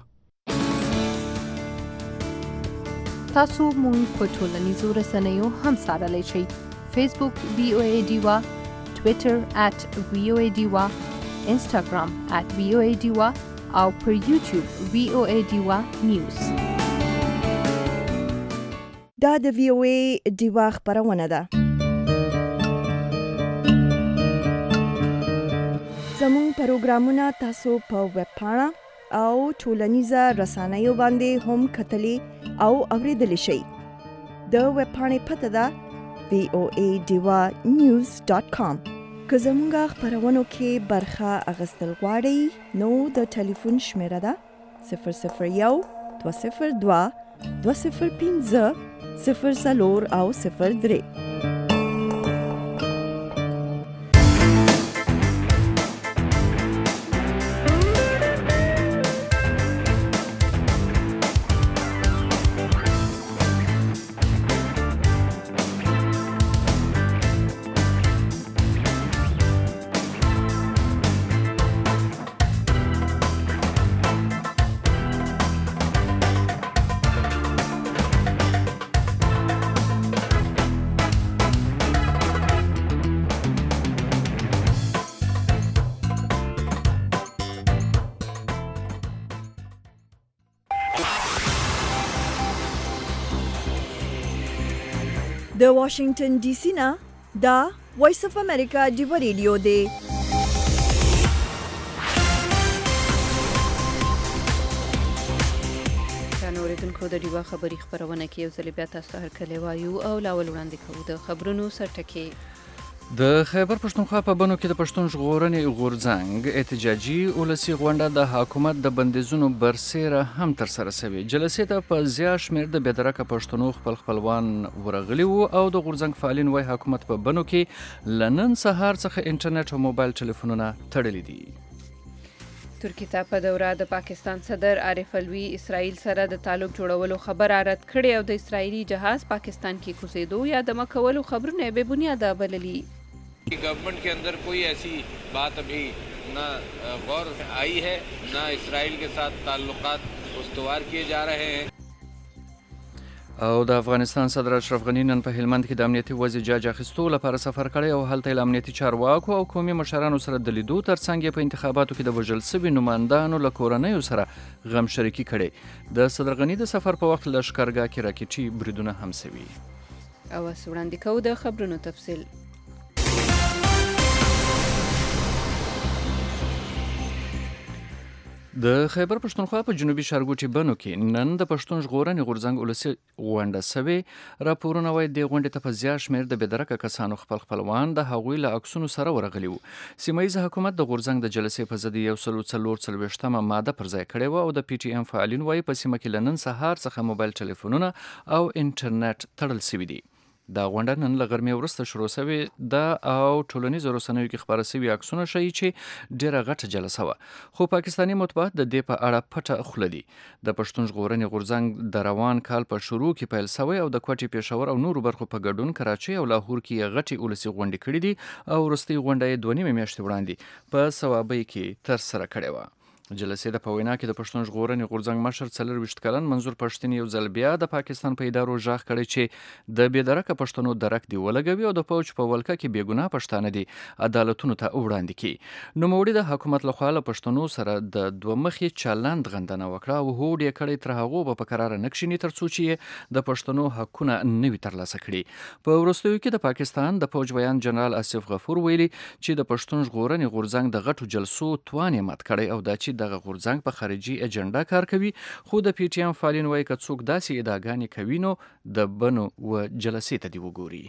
تاسو مونږ په ټولنیزو رسنیو هم څارلی شئ. فیسبوک وی او ای ډیوا، ټویټر ات وی او ای ډیوا، انسټاګرام ات وی او ای ډیوا او پر یوټیوب وی او ای ډیوا نیوز. دا د وی او ای ډیوا خبرونه ده. زموږ پروګرامونه تاسو په ویب پاڼه او ټولنیزه رسنیو باندې هم کتلی او اوریدلی شئ. د ویب پاڼې پته ده وی او ای ډیوا نیوز ډاټ کام. که زموږ خبرونو کې برخه اخیستل غواړئ نو د ټلیفون شمیره ده صفر صفر یو دوه صفر دوه دوه صفر پنځه صفر څلور او صفر درې. د واشنگټن ډي سي نه دا وایس اف امریکا ډیو ریډیو دی. اوریدونکو د ډیوا خبری خبرونه کې یو ځل بیا تاسو ته هرکلی وایو او لاول وړاندې کوو د خبرونو سرټکی. د خیبر پښتونخوا په بنو کې د پښتون ژغورنې غورځنګ احتجاجي ولسي غونډه د حکومت د بندیزونو برسیره هم ترسره شوې. جلسې ته په زیات شمېر د بېدرکه پښتنو خپل خپلوان ورغلي وو او د غورځنګ فعالین وایي حکومت په بنو کې له نن سهار څخه انټرنیټ او موبایل ټلیفونونه تړلي دي. ترکی ته په دوره د پاکستان صدر عارف الوی اسرائیل سره د تعلق جوړولو خبر رد کړي او د اسرائیلي جهاز پاکستان کې کوزیدو یا دمه کولو خبرونه بے بنیاده بللي. गवर्नमेंट के अंदर कोई ऐसी बात अभी ना गौर आई है, ना इसराइल के साथ ताल्लुकात उस्तवार किए जा रहे हैं. او د افغانستان صدر اشرف غنی نن په هلمند کې د امنیتي وضع جاج اخیستو لپاره سفر کړی او هلته له امنیتي چارواکو او قومي مشرانو سره د لیدو ترڅنګ په انتخاباتو کې د وژل شوي نمایندانو له کورنیو سره غم شریکي کړې. د صدر غنی د سفر په وخت لښکرګاه کې راکټي بریدونه هم شوي. او وړاندې کوو د خبرونو تفصیل. د خیبر پښتونخوا په جنوبي ښارګوټي بنو کې نن د پښتون ژغورنې غورځنګ ولسي غونډه سوې. راپورونه وایي دې غونډې ته په زیات شمېر د بېدرکه کسانو خپل خپلوان د هغوی له عکسونو سره ورغلي وو. سیمه ییز حکومت د غورځنګ د جلسې په ضد یو سل څلور څلوېښتمه ماده پر ځای کړې وه او د پی ټي ایم فعالین وایي په سیمه کې له نن سهار څخه موبایل ټلیفونونه او انټرنیټ تړل شوي دي. دا غونډه نن له غرمې وروسته شروع شوې ده او ټولنیزو رسنیو کې خپاره شوي عکسونه ښیي چې ډېره غټه جلسه وه. خو پاکستاني مطبوعات د دې په اړه پټه خوله دي. د پښتون ژغورنې غورځنګ د روان کال په شروع کې پیل شوی او د کوټې پېښور او نورو برخو په ګډون کراچۍ او لاهور کې یې غټې ولسي غونډې کړې دي او وروستۍ غونډه یې دوه نیمې میاشتې وړاندې په صوابۍ کې ترسره کړې وه. جلسې د په وینا کې د پښتون ژغورنې غورځنګ مشر څلرویشت کلن منظور پښتین یو ځل بیا د پاکستان په ادارو غږ کړی چې د بېدرکه پښتنو درک دی ولګوي او د پوج په ولکه کې بېګناه پښتانه دي عدالتونو ته وړاندې کړي. نوموړي د حکومت لخوا له پښتنو سره د دوه مخي چلند غندنه وکړه او هوډ یې کړی تر هغو به په قراره نه کښیني تر څو چې د پښتنو حقونه نه وي ترلاسه کړي. په وروستیو کې د پاکستان د پوج ویان جنرال آصف غفور ویلي چې د پښتون ژغورنې غورځنګ د غټو جلسو توان یې مات کړی او دا چې دغه غورځنګ په خارجي اجنډا کار کوي. خو د پی ټي ایم فعالین وایي که څوک داسې ادعاګانې کوي نو د بنو و جلسې ته دې وګوري.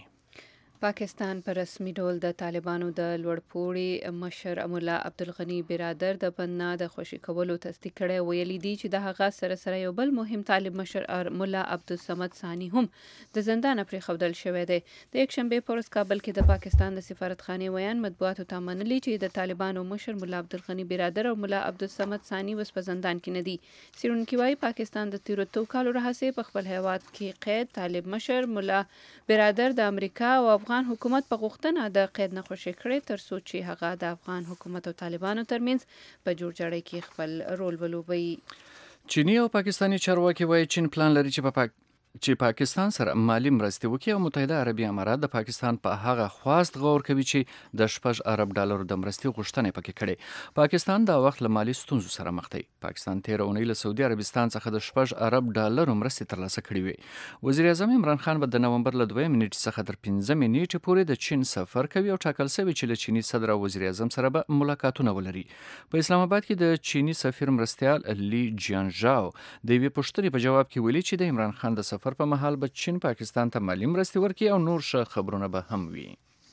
پاکستان په رسمي ډول د طالبانو د لوړپوړي مشر مولا عبدالغني برادر د بنا د خوشي کولو تصدیق کړی. ویلي دی چې د هغه سره سره یو بل مهم طالب مشر مولا عبدالصمد ثاني هم د زندان پرېښودل شوی دی. د یکشنبې په ورځ کابل کې د پاکستان د سفارتخانې ویان مطبوعاتو ته منلي چې د طالبانو مشر مولا عبدالغني برادر او مولا عبدالصمد ثاني اوس په زندان کې نه دي. څېړونکي وایي پاکستان د تېرو څو کالو راهیسې په خپل هیواد کې قید طالب مشر مولا برادر د امریکا او افغان حکومت په غوښتنه د قید نه خوشي کړي تر څو چې هغه د افغان حکومت او طالبانو ترمنځ په جوړجاړي کې خپل رول ولوبوي. چینی او پاکستاني چارواکي وایي چین پلان لري چې په پاک چې پاکستان سره مالی مرستې وکړي او متحده عربي امارات د پاکستان په هغه خواست غور کوي چې د شپږ ارب ډالرو د مرستې غوښتنه پکې کړي. پاکستان دا وخت له مالی ستونزو سره مخ دی. پاکستان تیر اونۍ له سعودي عربستان څخه د شپږ ارب ډالرو مرستې ترلاسه کړې وې. وزیر اعظم عمران خان به د نومبر له دویم نیټې څخه تر پنځمې نیټې پورې د چین سفر کوي او ټاکل شوی چې له چینی صدر او وزیر اعظم سره به ملاقاتونه ولري. په اسلام آباد کې د چینی سفیر مرستیال لی جیانژاو د یوې پوښتنې په جواب کې ویلي چې د عمران خان د سفر په مهال به چین پاکستان ته مالی مرستې ورکړي او نور ښه خبرونه به هم وي.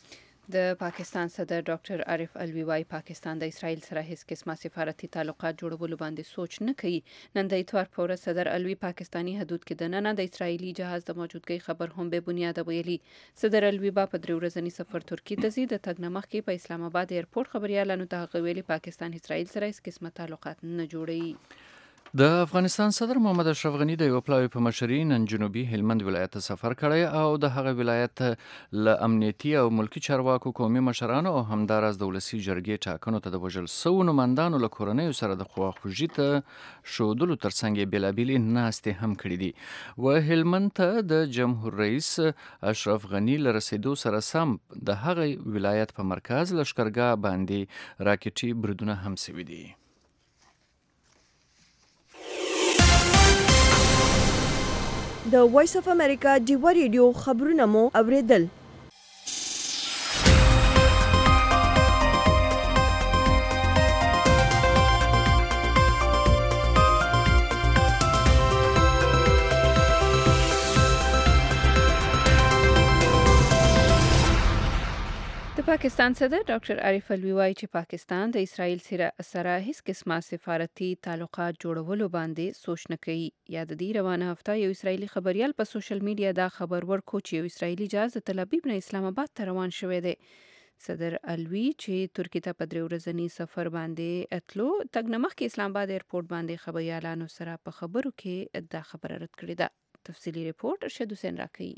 د پاکستان صدر ډاکټر عارف الوی وايي پاکستان د اسرائیل سره هیڅ قسمه سفارتي تعلقات جوړولو باندې سوچ نه کوي. نن د اتوار په ورځ صدر الوی پاکستانی حدود کې د ننه د اسرائیلي جهاز د موجودګۍ خبر هم به بنیاد ویلي. صدر الوی با په درې ورځني سفر ترکیه ته ځي. د تګ نه مخکې په اسلام آباد ایرپورټ خبريالانو ته هغه ویلي پاکستان اسرائیل سره هیڅ قسمه تعلقات نه جوړوي. د افغانستان صدر محمد اشرف غنی د یو پلاوی په مشرۍ نن جنوبي هلمند ولایت ته سفر کړی او د هغه ولایت له امنیتي او ملکی چارواکو قومي مشرانو او همداراز د ولسي جرګې ټاکنو ته د وژل سوو نمایندانو له کورنیو سره د خواخوږي ته ښودلو ترڅنګ یې بېلابېلې ناستې هم کړي دي. و هلمند ته د جمهور رئیس اشرف غنی له رسېدو سره سم د هغه ولایت په مرکز لښکرګاه باندې راکټي بریدونه هم سوي دي. د وایس اف امریکا ډیوا ریډیو خبرونه مو اوریدل. پاکستان صدر ډاکټر عارف الوی وايي چې پاکستان د اسرائیل سره هیڅ قسمه سفارتي تعلقات جوړولو باندې سوچ نه کوي. یا د دې روانه هفته یو اسرائیلي خبريال په سوشل میډیا دا خبر ورکو چې یو اسرائیلي جهاز د تل ابیب نه اسلام آباد ته روان شوی دی. صدر الوی چې ترکیه ته په درې ورځني سفر باندې اتلو تګ نه مخکې اسلام آباد ایرپورټ باندې خبريالانو سره په خبرو کې دا خبره رد کړې ده. تفصیلی ریپورت ارشد حسین راکوي.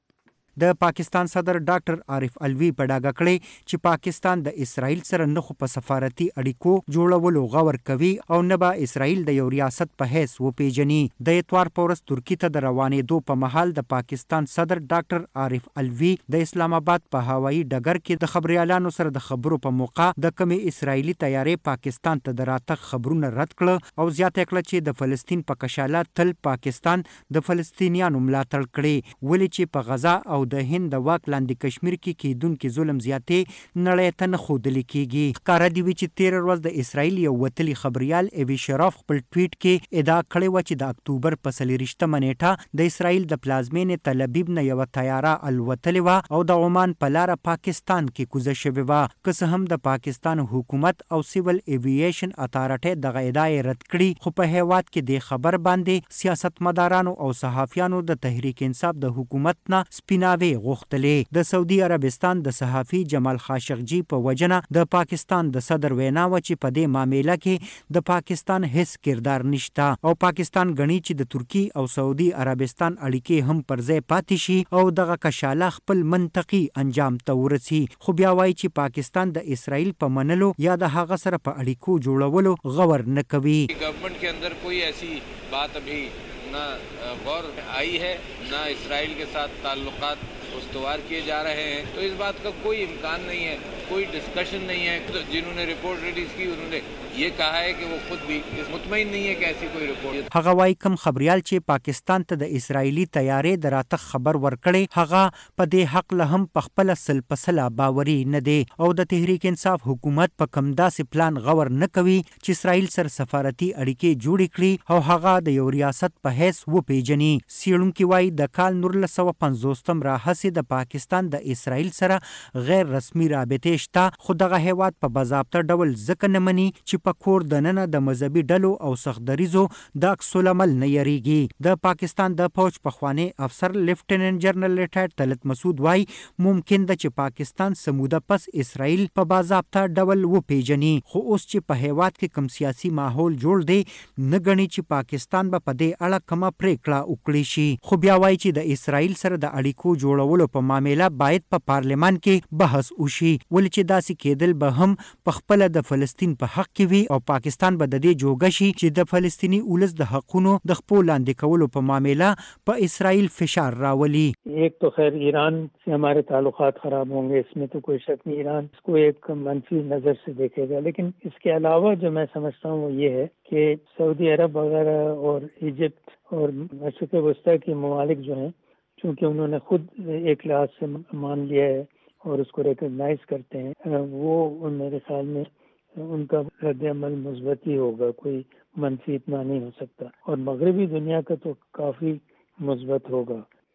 د پاکستان صدر ډاکټر عارف الوی په ډاګه کړی چې پاکستان د اسرائیل سره نه خو په سفارتي اړیکو جوړولو غور کوي او نه به اسرائیل د یو ریاست په حیث وپیژني. د اتوار په ورځ ترکیه ته د روانېدو په مهال د پاکستان صدر ډاکټر عارف الوی د اسلام آباد په هوایي ډګر کې د خبريالانو سره د خبرو په موقع د کمې اسرائیلي تیارې پاکستان ته د راتګ خبرونه رد کړه او زیاته کړه چې د فلسطین په کشاله تل پاکستان د فلسطینیانو ملاتړ کړي، ولې چې په غزا او د هند د واک لاندې کشمیر کې کېدونکي ظلم زیاتې نړۍ ته نه ښودل کېږي. ښکاره دي وي چې تېره ورځ د اسرائیل یو وتلي خبريال ایوي شراف خپل ټویټ کې ادعا کړې وه چې د اکتوبر په څلېرویشتمه نیټه د اسرائیل د پلازمینې تل ابیب نه یوه طیاره الوتلې وه او د عمان په لاره پاکستان کې کوزه شوې وه. که څه هم د پاکستان حکومت او سیول ایوییشن اتارټۍ دغه ادعا یې رد کړي، خو په هیواد کې د خبر باندې سیاستمدارانو او صحافیانو د تحریک انصاف د حکومت نه سپیناوي غوښتلې. د سعودي عربستان د صحافي جمال خاشقجي په وجنه د پاکستان د صدر وینا و چې په دې معاملې کې د پاکستان هیڅ کردار نشته او پاکستان غني چې د ترکی او سعودي عربستان اړیکې هم پر ځای پاتې شي او دغه کشاله خپل منطقي انجام ته ورسي. خو بیا وایي چې پاکستان د اسرائیل په منلو یا د هغه سره په اړیکو جوړولو غور نه کوي. गवर्नमेंट के अंदर कोई ऐसी बात अभी ना गौर आई है, ना इसराइल के साथ ताल्लुकात उस्तवार किए जा रहे हैं, तो इस बात का कोई इम्कान नहीं है, कोई डिस्कशन नहीं है. तो जिन्होंने रिपोर्ट रिलीज की उन्होंने ये कहा है कि वो खुद भी मुतमईन नहीं है कि ऐसी कोई रिपोर्ट. هغه وايي کوم خبريال چې پاکستان ته د اسرائیلي طیارې د راتګ خبر ورکړي هغه په دې حق له هم په خپل سل پسله باوري نه دی او د تحریک انصاف حکومت په کم داسې پلان غور نه کوي چې اسرائیل سره سفارتي اړیکې جوړې کړي او هغه د یو ریاست په حیث وپیژني. څېړونکي وايي د کال نولس سوه پنځوستم راهیسې د پاکستان د اسرائیل سره غیر رسمي رابطې شته، خو دغه هیواد په باضابطه ډول ځکه نه مني چې په کور دننه د مذهبي ډلو او سختدریزو د عکس العمل نه یریږي. د پاکستان د فوج پخوانی افسر لیفټیننټ جنرال ریټایرډ طلعت مسعود وايي ممکن ده چې پاکستان سموده پس اسرائیل په باضابطه ډول وپیژني، خو اوس چې په هیواد کې کوم سیاسي ماحول جوړ دی نه ګڼي چې پاکستان به په دې اړه کومه پریکړه وکړي شي. خو بیا وايي چې د اسرائیل سره د اړیکو جوړولو په معاملې باید په پارلمان کې بحث وشي، ولې چې داسې کېدل به هم په خپل د فلسطین په حق کې وي او پاکستان به د دې جوګه شي چې د فلسطینی اولس د حقونو د خپل لاندې کولو په معاملې په اسرائیل فشار راولي. ایک تو خیر ایران سے ہمارے تعلقات خراب ہوں گے، اس میں تو کوئی شک نہیں، ایران اس کو ایک منفی نظر سے دیکھے گا. لیکن اس کے علاوہ جو میں سمجھتا ہوں وہ یہ ہے کہ سعودی عرب وغیرہ اور ایجپٹ اور مشرق وسطیٰ کے ممالک جو ہیں چونکہ انہوں نے خود ایک لحاظ سے مان لیا ہے اور اس کو ریکگنائز کرتے ہیں، وہ میرے خیال میں ان کا رد عمل مثبت ہی ہوگا، کوئی منفی اتنا نہیں ہو سکتا. اور مغربی دنیا کا تو کافی مثبت ہوگا.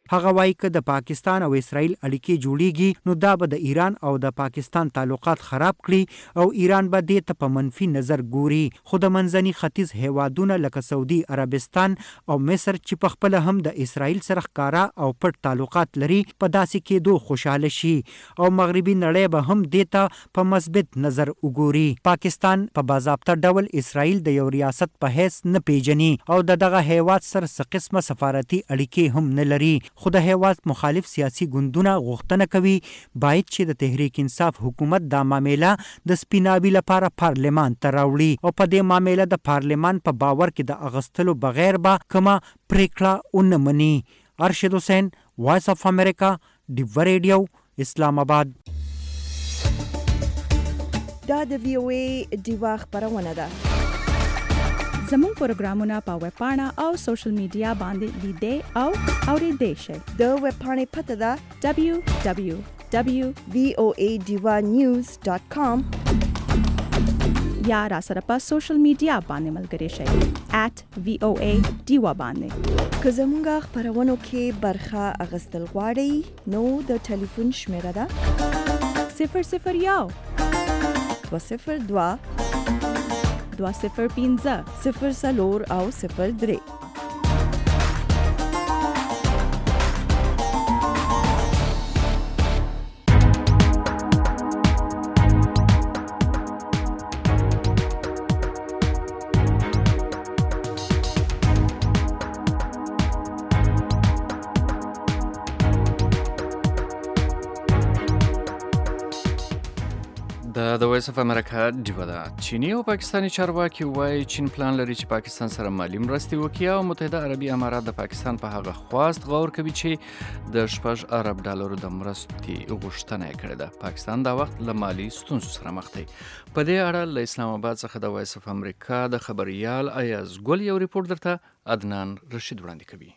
هغه وایي که د پاکستان او اسرائیل اړیکې جوړیږي نو دا به د ایران او د پاکستان تعلقات خراب کړي او ایران به دې ته په منفي نظر ګوري. خو د منځني ختیځ هیوادونه لکه سعودي عربستان او مصر چې په خپل هم د اسرائیل سره ښکارا او پټ تعلقات لري په داسې کېدو خوشاله شي او مغربي نړۍ به هم دې ته په مثبت نظر وګوري. پاکستان په باضابطه ډول اسرائیل د یو ریاست په حیث نه پیژني او د دغه هیواد سره څه قسمه سفارتي اړیکې هم نه لري. خو د هیواد مخالف سیاسي ګوندونه غوښتنه کوي باید چې د تحریک انصاف حکومت دا معامله د سپیناوي لپاره پارلمان ته راوړي او په دې معامله د پارلمان په باور کې د اغستلو بغیر به کومه پریکړه ونه مني. ارشد حسین، وایس اف امریکا، ډیو ریډیو، اسلام آباد. دا د وی او ای ډیوا خبرونه ده. زموږ پروګرامونه په ویب پاڼه او سوشل میډیا باندې لیدئ او اوریدئ شئ. د ویب پاڼې پته ده دبلیو دبلیو دبلیو ډاٹ وی او ای ډیوا نیوز ډاٹ کام یا را سره په سوشل میډیا باندې ملګری شئ ایٹ وی او ای ډیوا باندې. که زموږ خبرونو کې برخه اغستل غواړئ نو د ټلیفون شمیره ده صفر صفر یو دوه صفر دوه دوه صفر پنځه صفر څلور او صفر درې. د وایس اف امریکا ډیوا ده. چینی او پاکستاني چارواکي وایي چین پلان لري چې پاکستان سره مالي مرستې وکړي او متحده عربي امارات د پاکستان په هغه خواست غور کوي چې د شپږ ارب ډالرو د مرستې غوښتنه یې کړې ده. پاکستان دا وخت له مالي ستونزو سره مخ دی. په دې اړه له اسلام آباد څخه د وایس اف امریکا د خبريال ایاز ګل یو ریپورت درته عدنان رشید وړاندې کوي.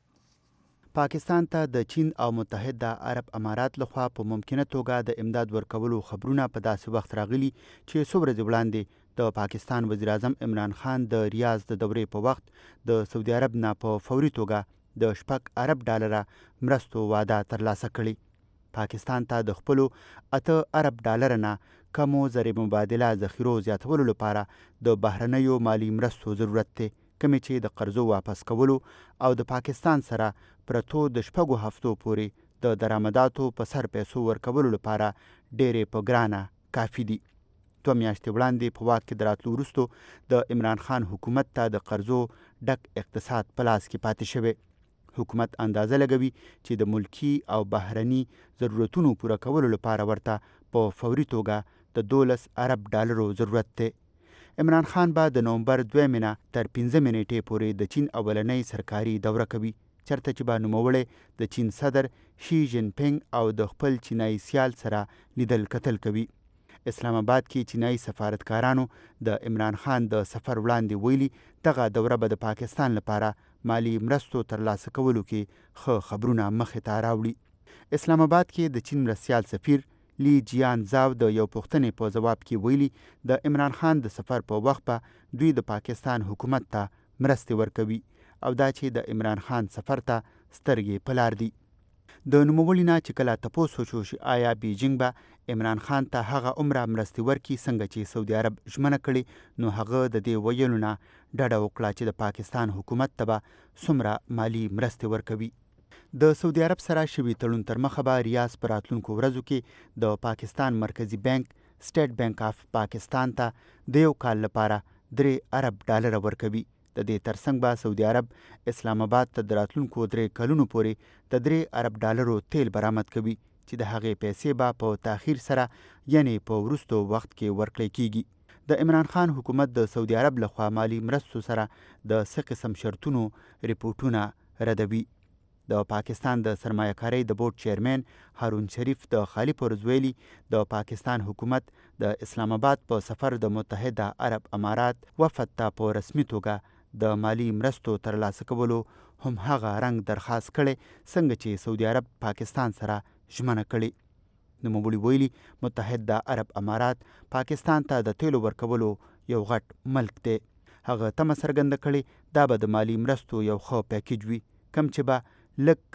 پاکستان ته د چین او متحده عرب امارات لخوا په ممکنه توګه د امداد ورکولو خبرونه په داسې وخت راغلي چې څو ورځې وړاندې د پاکستان وزیر اعظم عمران خان د ریاض د دورې په وخت د سعودي عرب نه په فوري توګه د شپږ ارب ډالره مرستو وعده ترلاسه کړې. پاکستان ته د خپلو اته ارب ډالره نه کمو زر مبادله ذخیرو زیاتولو لپاره د بهرنیو مالی مرستو ضرورت دی، کومې چې د قرضو واپس کولو او د پاکستان سره پرتو د شپږو هفتو پورې د درآمداتو په سر پیسو ورکولو لپاره ډېرې په ګرانه کافي دي. دوه میاشتې وړاندې په واک کې د راتلو وروستو د عمران خان حکومت ته د قرضو ډک اقتصاد په لاس کې پاتې شوی. حکومت اندازه لګوي چې د ملکی او بهرني ضرورتونو پوره کولو لپاره ورته په فوري توګه د دولس ارب ډالرو ضرورت دی. عمران خان به د نومبر دویمې نه تر پنځمې نیټې پورې د چین اولنۍ سرکاري دوره کوي، چرته چې به نوموړی د چین صدر شي جین پینګ او د خپل چینایي سیال سره لیدل کتل کوي. اسلام آباد کې چینایي سفارتکارانو د عمران خان د سفر وړاندې ویلي دغه دوره به د پاکستان لپاره مالی مرستو ترلاسه کولو کې ښه خبرونه مخې ته راوړي. اسلام آباد کې د چین مرستیال سفیر لی جیان زاو د یو پوښتنې په ځواب کې ویلي د عمران خان د سفر په وخت به دوی د پاکستان حکومت ته مرستې ورکوي او دا چې د عمران خان سفر ته سترګې په لار دي. د نوموړي نه چې کله تپوس وشو چې آیا بیجینګ به عمران خان ته هغه عمره مرستې ورکړي څنګه چې سعودي عرب ژمنه کړې، نو هغه د دې ویلو نه ډډه وکړه چې د پاکستان حکومت ته به څومره مالي مرستې ورکوي. د سعودي عرب سره شوي تړون تر مخه به ریاض په راتلونکو ورځو کې د پاکستان مرکزی بانک سټیټ بانک آف پاکستان ته د یو کال لپاره درې ارب ډالره ورکوي. د دې ترڅنګ به سعودي عرب اسلام آباد ته د راتلونکو درې کلونو پورې د درې ارب ډالرو تیل برآمد کوي چې د هغې پیسې به په تاخیر سره یعنې په وروستو وخت کې ورکړی کیږي. د عمران خان حکومت د سعودي عرب لخوا مالی مرستو سره د څه قسم شرطونو ریپورټونه ردوي. د پاکستان د سرمایه‌کارۍ د بورډ چیرمن هارون شریف د خالي پرز ویلي د پاکستان حکومت د اسلام آباد په سفر د متحده عرب امارات وفد ته په رسمي توګه د مالی مرستو ترلاسه کولو هم هغه رنګ درخواست کړی څنګه چې سعودي عرب پاکستان سره ژمنه کړې. نوموړي ویلي متحده عرب امارات پاکستان ته د تیلو ورکولو یو غټ ملک دی. هغه تمه څرګنده کړې دا به د مالی مرستو یو ښه پیکیج وي کوم چې به لږ کم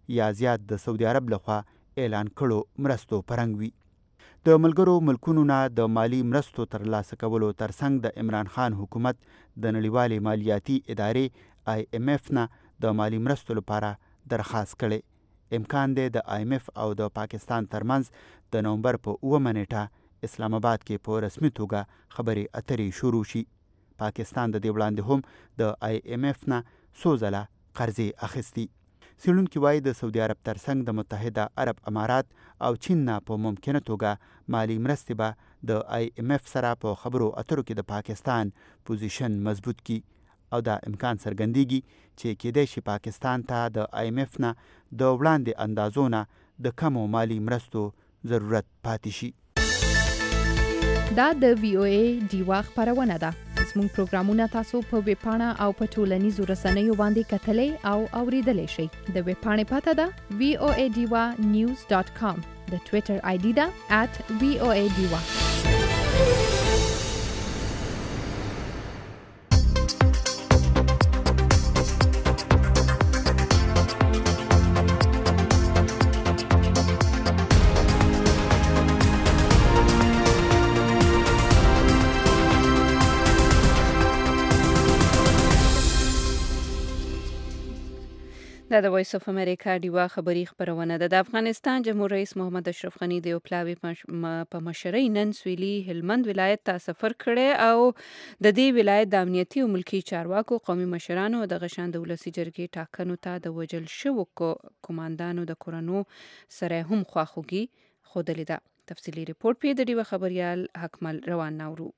یا زیات د سعودي عرب لخوا اعلان کړو مرستو پرنګ وي. د ملګرو ملکونو نه د مالی مرستو ترلاسه کولو ترڅنګ د عمران خان حکومت د نړیوالې مالیاتي ادارې آی ایم ایف نه د مالی مرستو لپاره درخواست کړی. امکان دی د آی ایم ایف او د پاکستان ترمنځ د نومبر په اوومه نیټه اسلام آباد کې په رسمي توګه خبرې اترې شروع شي. پاکستان د دې وړاندې هم د آی ایم ایف نه څو ځله قرضې اخیستي. څېړونکي وایي د سعودي عرب ترڅنګ د متحده عرب امارات او چین نه په ممکنه توګه مالی مرستې به د آی ایم ایف سره په خبرو اترو کې د پاکستان پوزیشن مضبوط کی او دا امکان څرګندېږي چې کېدای شي پاکستان ته د آی ایم ایف نه د وړاندې اندازو نه د کمو مالی مرستو ضرورت پاتې شي. دا د وی او ای ډیوا خپرونه ده. زموږ پروګرامونه تاسو په ویب پاڼه او په ټولنیزو رسنیو باندې کتلی او اوریدلی شئ. د ویب پاڼې پته ده وی او ای ډیوا نیوز ډاټ کام. د ټویټر آی ډي ده ات وی او ای ډیوا. دا د وایس اف امریکا ډیوا خبری خبرونه ده. د افغانستان جمهور رئیس محمد اشرف غنی د پلاوی په مشرۍ نن سویلي هلمند ولایت ته سفر کړی او د دې ولایت د امنیتي او ملکی چارواکو، قومي مشرانو او د غشان د ولسی جرګې ټاکنو ته د وجل شوو کمانډانو د کورونو سره هم خواخوږي ښودلې ده. تفصیلی ریپورت په د ډیوا خبريال حکمل روان ناورو.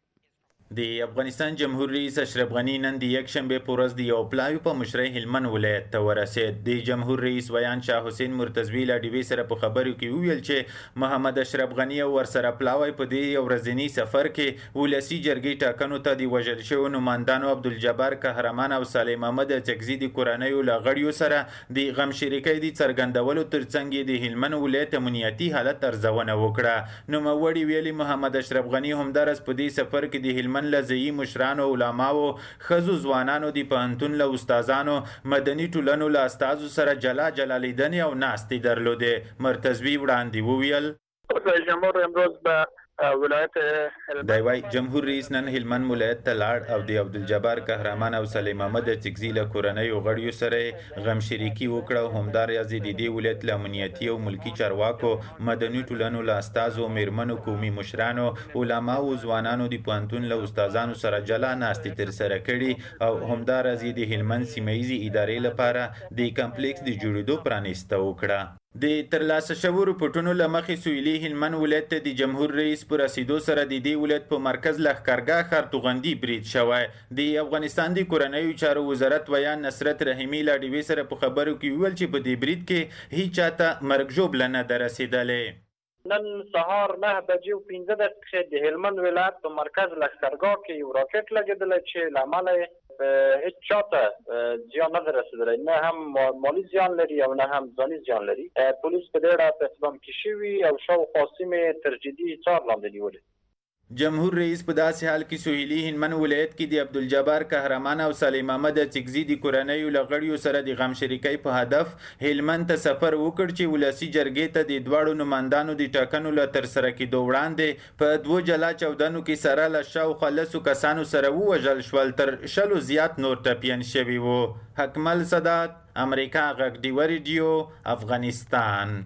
د افغانستان جمهور رئیس اشرف غنی نن د یک شنبه په ورځ د یو پلاوی په مشرۍ هلمند ولایت ته ورسېد. د جمهور رئیس ویان شاه حسین مرتضوی له ډیوی سره په خبرو کې ویل چې محمد اشرف غنی او ورسره پلاوی په دې یو ورځنی سفر کې ولسی جرګې ټاکنو ته د وژل شوو نمائندانو عبدالجبار قهرمان او صالح محمد چکزي د کورنیو له غړیو سره د غم شریکۍ د څرګندولو ترڅنګ د هلمند ولایت امنیتي حالت ارزونه وکړه. نوموړي ویلي محمد اشرف غنی همدارس په دې سفر کې د هلمند من لزئی مشرانو، علماو، خزو ځوانانو، د پوهنتون له استادانو، مدني ټولنو له استادو سره جلا جلا لیدنې او ناستې درلودې. مرتضوی وړاندې وویل رئیس جمهور امروز به ولایت دی وای جمهور رئیس نن هلمند ولایت ته لاړ او د عبدالجبار قهرمان او صالح محمد چکزي له کورنیو غړیو سره غم شریکي وکړه. همداراز د دې ولایت له امنیتي او ملکی چارواکو، مدني ټولنو له استادو، میرمنو، قومي مشرانو، علماو، ځوانانو، د پوهنتون له استادانو سره جلا ناستې ترسره کړي او همداراز د هلمند سیمه ییزې ادارې لپاره د کمپلیکس د جوړېدو پرانیسته وکړه. د ترلاسه شوو رپورټونو له مخې سویلي هلمند ولایت ته د جمهور رئیس په رسیدو سره د دې ولایت په مرکز لښکرګاه ښار توغندي برید شوی. د افغانستان د کورنیو چارو وزارت ویان نصرت رحیمي له ډیوې سره په خبرو کې ویل چې په دې برید کې هیڅ چاته مرګ ژوبله نه ده رسېدلې. نن سهار نه بجې او پنځه دقیقې د هلمند ولایت په مرکز لښکرګاه کې یو راکټ لګېدلی چې له امله هیڅ چاته زیان نه رسیدلی، نه هم مالی زیان لري او نه هم ځاني زیان لري. پولیس په دې اړه په اقدام کې شوي او شاوخوا سیمې تر جدي څار لاندې نیولې. جمهور رئیس په داسې حال کې سویلي هلمند ولایت کې د عبدالجبار قهرمان او صالح محمد چکزي د کورنیو له غړیو سره د غم شریکۍ په هدف هلمند ته سفر وکړ چې ولسی جرګې ته د دواړو نمائندانو د ټاکنو له ترسره کېدو وړاندې په دوو جلا چاودنو کې سره له شاوخوا لسو کسانو سره ووژل شول، تر شلو زیات نور ټپیان شوي وو. حکمل سادات، امریکا غږ ډیوه ریډیو، افغانستان.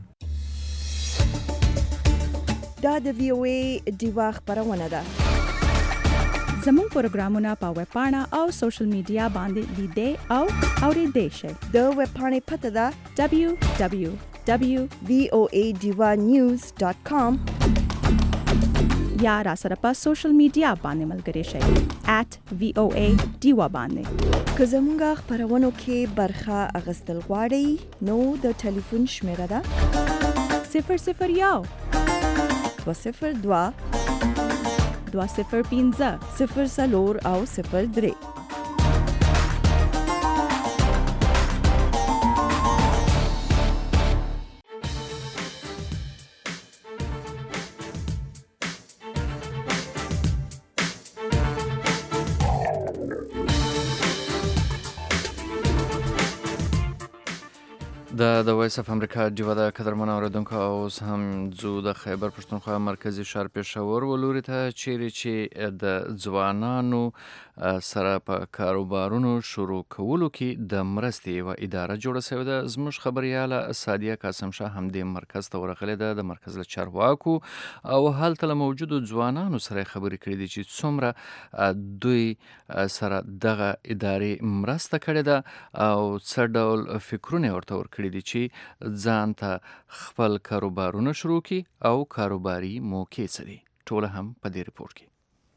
دا د وی او ای ډیوا خبرونه ده. زموږ پروګرامونه په ویب پاڼه او سوشل میډیا باندې لیدئ او اوریدئ شئ. د ویب پاڼې پته ده دبلیو دبلیو دبلیو وی او ای ډیوا نیوز ډاټ کام یا را سره په سوشل میډیا باندې ملګري شئ ات وی او ای ډیوا باندې. که زموږ خبرونو کې برخه اخیستل غواړئ نو د ټلیفون شمیره ده صفر صفر یو دو صفر دوا دوا صفر پنځه صفر څلور او صفر درې. د د وایس اف امریکا ډیوا د قدرمن اوریدونکو اوس هم ځو د خیبر پښتونخوا مرکزی ښار پېښور ولوري ته چیرې چې د ځوانانو سره په کاروبارونو شروع کولو کې د مرستې یوه اداره جوړه سوې ده. زموږ خبریاله سادیه قاسم شاه همدې مرکز ته ورغلې ده. د مرکز له چارواکو او هلته له موجودو ځوانانو سره خبرې کړې دي چې څومره دوی سره دغه ادارې مرسته کړې ده او څه ډول فکرونه ورته ورکړي دي چې ځان ته خپل کاروبارونه شروع کړي او کاروباري موقع څه دي. ټوله هم په دې ریپورت کې.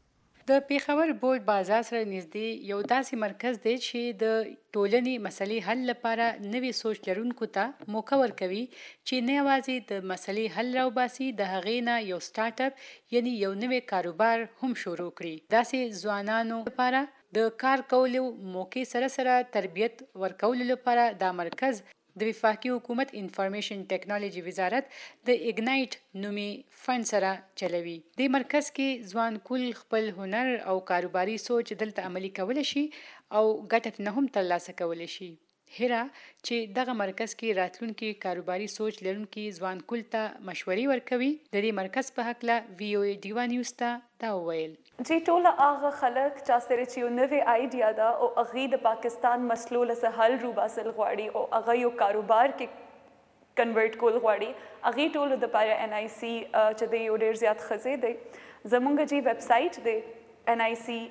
د پیښور بورډ بازار سره نږدې یو داسې مرکز دی چې د ټولنې مسلې حل لپاره نوې سوچ لرونکو ته موقع ورکوي چې نه یوازې د مسلې حل راوباسي، د هغې نه یو سټارټ اپ یعنی یو نوې کاروبار هم شروع کړي. داسې ځوانانو لپاره د کار کولو موقع سره سره تربیت ورکولو لپاره دا مرکز د وفاقي حکومت انفارمیشن ټیکنالوژي وزارت د اګنایټ نومي فند سره چلوي. د مرکز کې ځوان کول خپل هنر او کاروباري سوچ دلته عملي کولی شي او ګټه نه هم ترلاسه کولی شي. هیره چې دغه مرکز کې راتلونکي کاروباري سوچ لرونکي ځوان کول ته مشورې ورکوي. د دې مرکز په هکله وی او ای ډیوا نیوز ته دا وویل. جی ټوله هغه خلک چا سره چې یو نوې آیډیا ده او هغې د پاکستان مسلو له حل روباسل غواړي او هغه یو کاروبار کې کنورټ کول غواړي، هغې ټولو دپاره ان آی سی چې دی یو ډېر زیات ښه دی. زمونږ جی ویب سایټ دی ان آی سی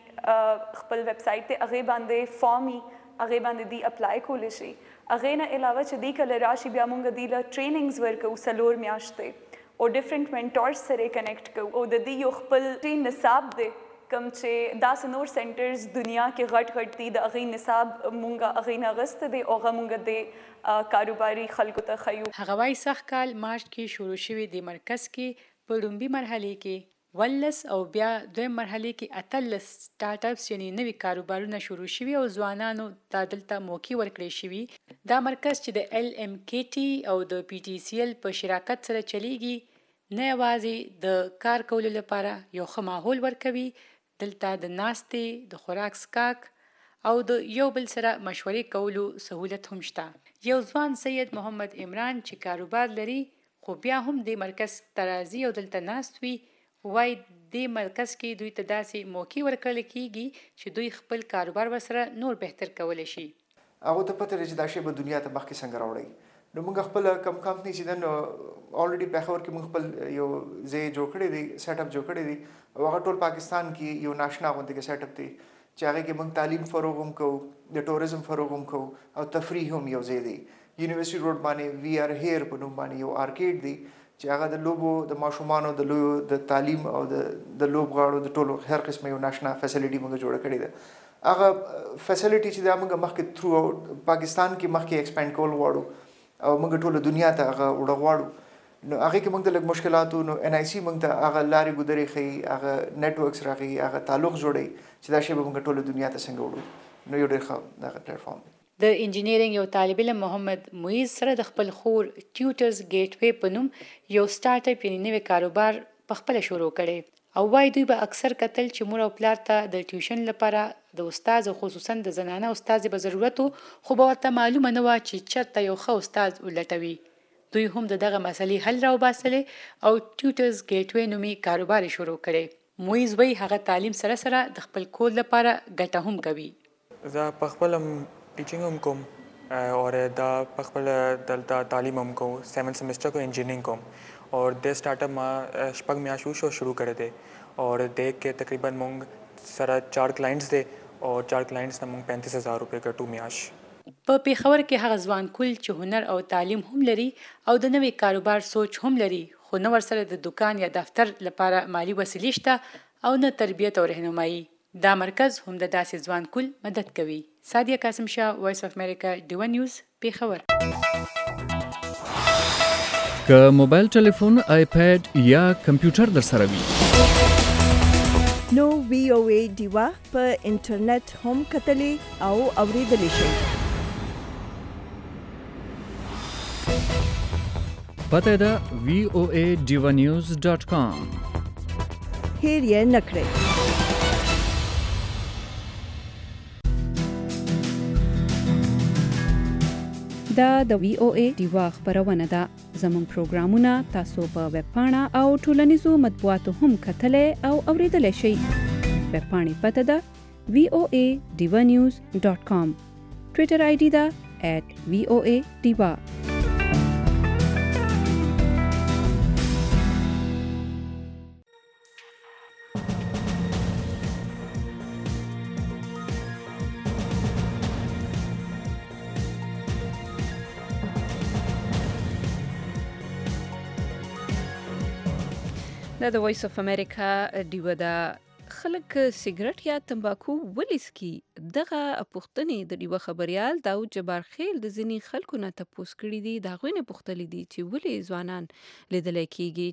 خپل ویب سایټ دی، هغې باندې فارم وي، هغې باندې دی اپلای کولی شي. هغې نه علاوه چې دی کله راشي بیا مونږ دی له ټریننګز ورکوو څلور میاشتې او ډفرنټ منټورز سره کنیکټ کوو او د دې یو خپل نصاب دی کوم چې داسې نور سنټرز دنیا کې غټ غټ دي، د هغې نصاب مونږ هغې نه اخیستی دی او هغه مونږ د کاروباري خلکو ته ښیو. هغه وایي سږ کال مارچ کې شروع شوي د مرکز کې په لومړي مرحلې کې ولس او بیا دویم مرحلې کې اتلس سټارټ اپس یعنی نوي کاروبارونه شروع شوي او ځوانانو ته دلته موقع ورکړی شوي. دا مرکز چې د ایل ایم کی ټي او د پی ټي سی ایل په شراکت سره چلیږي نه یوازې د کار کولو لپاره یو ښه ماحول ورکوي، دلته د ناستې، د خوراک څښاک او د یو بل سره مشورې کولو سهولت هم شته. یو ځوان سید محمد عمران چې کاروبار لري خو بیا هم د مرکز ته راځي او دلته ناست وي، وای د مرکز کې دوی ته داسې موقع ورکړل کیږي چې دوی خپل کاروبار ورسره نور بهتر کولی شي. هغه ته پته لري چې دا شی به دنیا ته مخکې څنګه راوړي. نو موږ خپل کم کمپنی چې نن الریډي پیښور کې موږ خپل یو ځای جوړ کړی دی، سیټ اپ جوړ کړی دی او هغه ټول پاکستان کې یو ناشنا غونډه کې سیټ اپ دی چې هغه کې موږ تعلیم فروغ هم کوو، د ټوریزم فروغ هم کوو او تفریح هم یو ځای دی. یونیورسيټي روډ باندې وی آر هیر په نوم باندې یو ارکیډ دی چې هغه د لوبو د ماشومانو د لویو د تعلیم او د د لوبغاړو د ټولو هر قسمه یو ناشنا فیسیلیټي موږ جوړه کړې ده. هغه فیسیلیټي چې دا موږ مخکې تھرو آوټ پاکستان کې مخکې ایکسپینډ کول غواړو او موږ ټوله دنیا ته هغه وړه غواړو. نو هغه کې موږ ته لږ مشکلاتو نو ان آی سی موږ ته هغه لارې ګودرې ښیي، هغه نیټورکس راښیي، هغه تعلق جوړوي چې دا شی به موږ ټوله دنیا ته څنګه وړو. نو یو ډېر ښه دغه پلیټفارم دی. د انجینیرینګ یو طالب علم محمد معیز سره د خپل خور ټیوټرز ګیټ وی په نوم یو سټارټ اپ یعنی نوی کاروبار په خپل شروع کړي او وای دوی به اکثر کتل چې مور او پلار ته د ټیوشن لپاره د استاد خصوصا د زنانه استاد به ضرورت خو به ورته معلومه نه و چې چرته یو ښه استاد ولټوي. دوی هم د دغه مسلې حل راوباسلې او ټیوټرز ګیټ وی نومي کاروبار شروع کړي. معیز وای هغه تعلیم سره سره د خپل کور لپاره ګټه هم کوي. زه په خپل ټیچینګ هم کوم اور دا په خپل دلته تعلیم هم کوم، سیون سیمسټر کو انجینیرینګ کوم اور د سټارټ اپ ما شپږ میاشتو شو شروع کړی دی اور دیکھ کې تقریبا مونږ سره چار کلاینټس دی اور چار کلاینټس نه مونږ پینتیس هزار روپۍ ګټو میاش. په پیښور کې هغه ځوان کول چې هنر او تعلیم هم لري او د نوې کاروبار سوچ هم لري خو نه ورسره د دکان یا دفتر لپاره مالی وسیلې شته او نه تربیت او رهنمایي. دا مرکز هم د داسې ځوان کول مدد کوي. سادیه قاسم شاه، وایس اف امریکا ډیوا نیوز، پیښور. که موبایل ټلیفون، آیپیډ یا کمپیوټر در سره وي نو وی او ای ډیوا په انټرنیټ هم کتلی او اوریدلی شئ. پته ده وی او ای ډیوا نیوز ډاټ کام. هیر یې نکړئ. دا د وی او ای ډیوا خبرونه ده. زموږ پروګرامونه تاسو په ویب پاڼه او ټولنیزو مطبوعاتو هم کتلای او اوریدلای شئ. ویب پاڼې پته ده وی او ای ډیوا نیوز ډاٹ کام. ټویټر آی ډي ده ایٹ وی او ای ډیوا. دا د وایس اف امریکا ډیو دا خلک سیګریټ یا تمباکو ولې څکي؟ دغه پوښتنې د ډیوه خبریال داود جبار خیل د ځینې خلکو نه تپوس کړي دي. د هغوی نه پوښتلي دي چې ولې ځوانان لیدلی کېږي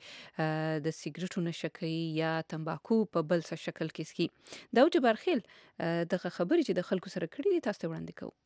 چې د سیګریټو نشه کوي یا تمباکو په بل څه شکل کې څکي. داود جبار خیل دغه خبرې چې د خلکو سره کړي دي تاسو ته وړاندې کوو.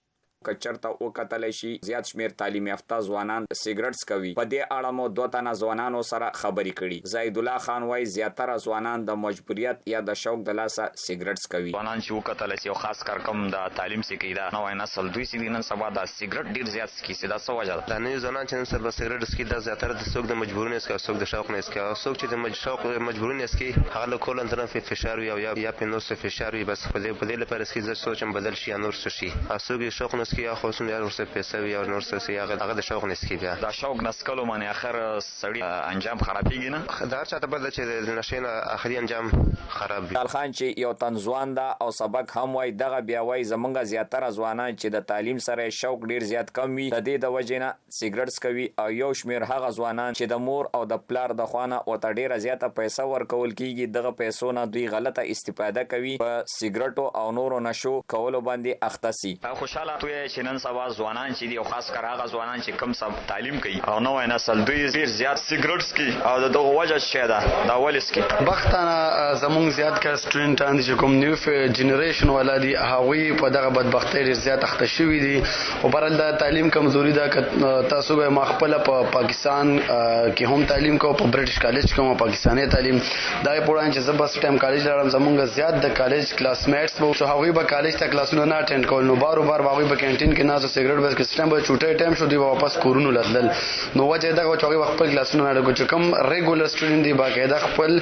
کچرته او کتل شي زیات شمیر تعلیم یافته ځوانان سیګریټس کوي. په دې اړه مو دوه تنه ځوانانو سره خبرې کړي. زید الله خان وايي زیاتره ځوانان د مجبوریت یا د شوق د لاسه سیګریټس کوي. ځوانان چې وکتل شي او خاص کار کوم د تعلیم سکی دا نوې نسل دوی سي نن سبا د سیګریټ ډیر زیات سکی سي دا څه وجه ده؟ دا نه ځوانان چې نن سبا سیګریټ سکی دا زیاتره د شوق د مجبورۍ سره شوق د شوق نه سکی او شوق چې د شوق مجبورۍ سکی هغه له کولن طرف فشار یا یا په نو څه فشار وي بس په دې لپاره سکی زه سوچم بدل شي نور څه شي. اسوګي شوق نه سکی خو سن یار ورسره پیسې یا نور څه سي هغه د شوق نه سکی بیا دا شوق نسکلو معنی اخر سړی انجام خرابېږي نه دا چاته بل چې د نشینه اخري انجام خراب وي. خان چې یو تنځوان دا او سبق هم وای دغه بیا وای زمونږ زیاتره ځوانان چې د تعلیم سره شوق ډیر زیات کم وي د دې د وجې نه سیګریټس کوي او یو شمیر هغه ځوانان چې د مور او د پلار د خوانه او ته ډیره زیاته پیسې ورکول کیږي دغه پیسو نه دوی غلطه استفاده کوي په سیګریټو او نورو نشو کولو باندې اخته سي. خوشاله توې چې نن سبا ځوانان چې دی او خاص کر هغه ځوانان چې کم سم تعلیم کوي او نوې نسل دوی ډیر زیات سیګریټس کوي او دغه وجه شه ده دا ولې سکی بختانه زمونږ زیات کا سټوډنټان چې کوم نیو جنریشن ولادي هغوی په دغه بدبختۍ ډیر زیات اخته شوي دي او برل د تعلیم کمزوري ده. تاسو به ما خپل په پاکستان کې هم تعلیم کوم په برټش کالج کوم پاکستاني تعلیم دا په وړاندې چې زبر ټایم کالج لرم زمونږ زیات د کالج کلاس میټس وو چې هغوی به کالج ته کلاسونه نه اټینډ کول نو بار بار هغوی په کینټین کې ناز سیګریټ بس کې سیستم به چوټه ټایم شو دی واپس کورونو لدل نو وجه دا چې هغوی خپل کلاسونه نه لګو چې کوم ریګولر سټوډنټ دی باقاعده خپل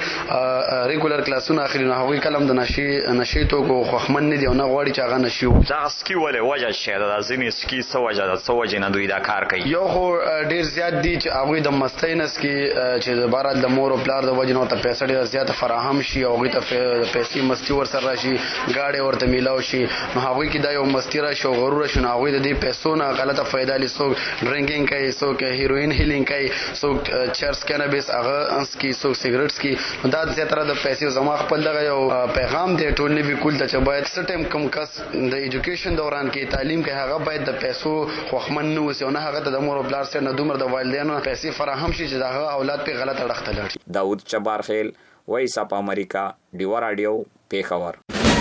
ریګولر کلاسونه اخلي نو هغوی کلم د نشي نشي تو کو خوخمن نه دی او نه غواړي چې هغه نشي دا سکی ولې وجه شه دا ځینې سکی څه وجه ده څه وجه نه دوی دا کار کوي؟ یو خو ډیر زیات دي چې هغوی د مستۍ نس کې چې د بار د مور او پلار د وجه نو ته پیسې ډیر زیات فراهم شي او هغوی ته پیسې مستی ور سره راشي گاډي ورته میلاو شي نو هغوی کې دا یو مستی راشي او غرور شي نو هغوی د دې پیسو نه غلطه فائدہ لې څوک ډرینګینګ کوي څوک هیروین هیلینګ کوي څوک چرس کینابیس هغه انس کې څوک سیګریټس کې دا زیاتره د پیسې زما خپل دغه یو پیغام دی ټول نه وکول ته چې باید سټیم کم کس د ایجوکیشن دوران کې تعلیم کې هغه باید د پیسو خوخمن نه وسی او نه هغه د مور او پلار سره نه دومره د والدینو پیسې فراهم شي چې دغه اولاد په غلطه اړخ ته لاړ. داود جبار خیل وایس اپ امریکا ډیوا رادیو پیښور.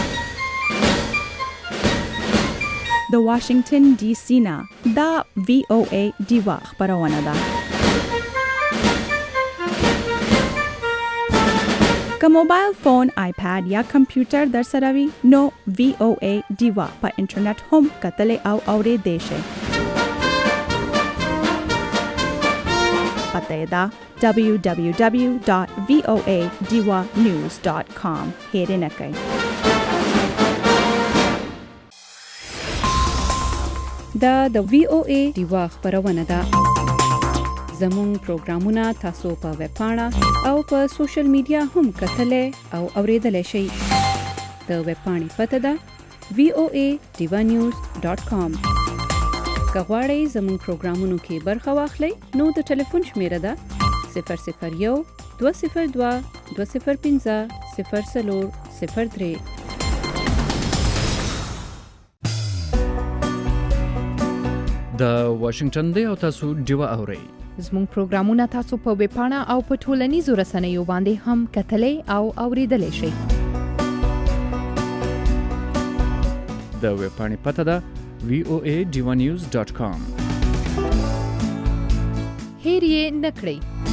د واشنگټن ډي سي نه دا وی او ای ډیوا خبرونه ده. که موبایل فون، آیپاد یا کمپیوټر در سره وي نو وی او ای ډیوا په انټرنیټ هم کتلی او اوریدلی شئ. پته یې ده دبلیو دبلیو دبلیو ډاٹ وی او ای ډیوا نیوز ډاٹ کام. هیرې نه کوئ. دا د وی او ای ډیوا خبرونه ده. زموږ پروګرامونه تاسو په ویب پاڼه او په سوشل میډیا هم کتلی او اوریدلی شئ. د ویب پاڼې پته ده وی او ای ډیوا نیوز ډاٹ کام. که غواړئ زموږ پروګرامونو کې برخه واخلئ نو د ټلیفون شمیره ده صفر صفر یو دوه صفر دوه دوه صفر پنځه صفر څلور صفر درې. د واشنگټن دی او تاسو ډیوا اورئ. زموږ پروګرامونه تاسو په ویب پاڼه او په ټولنیزو رسنیو باندې هم کتلی او اوریدلی شئ. د ویب پاڼې پته ده وی او ای ډیوا نیوز ډاٹ کام. هیر یې نه کړئ.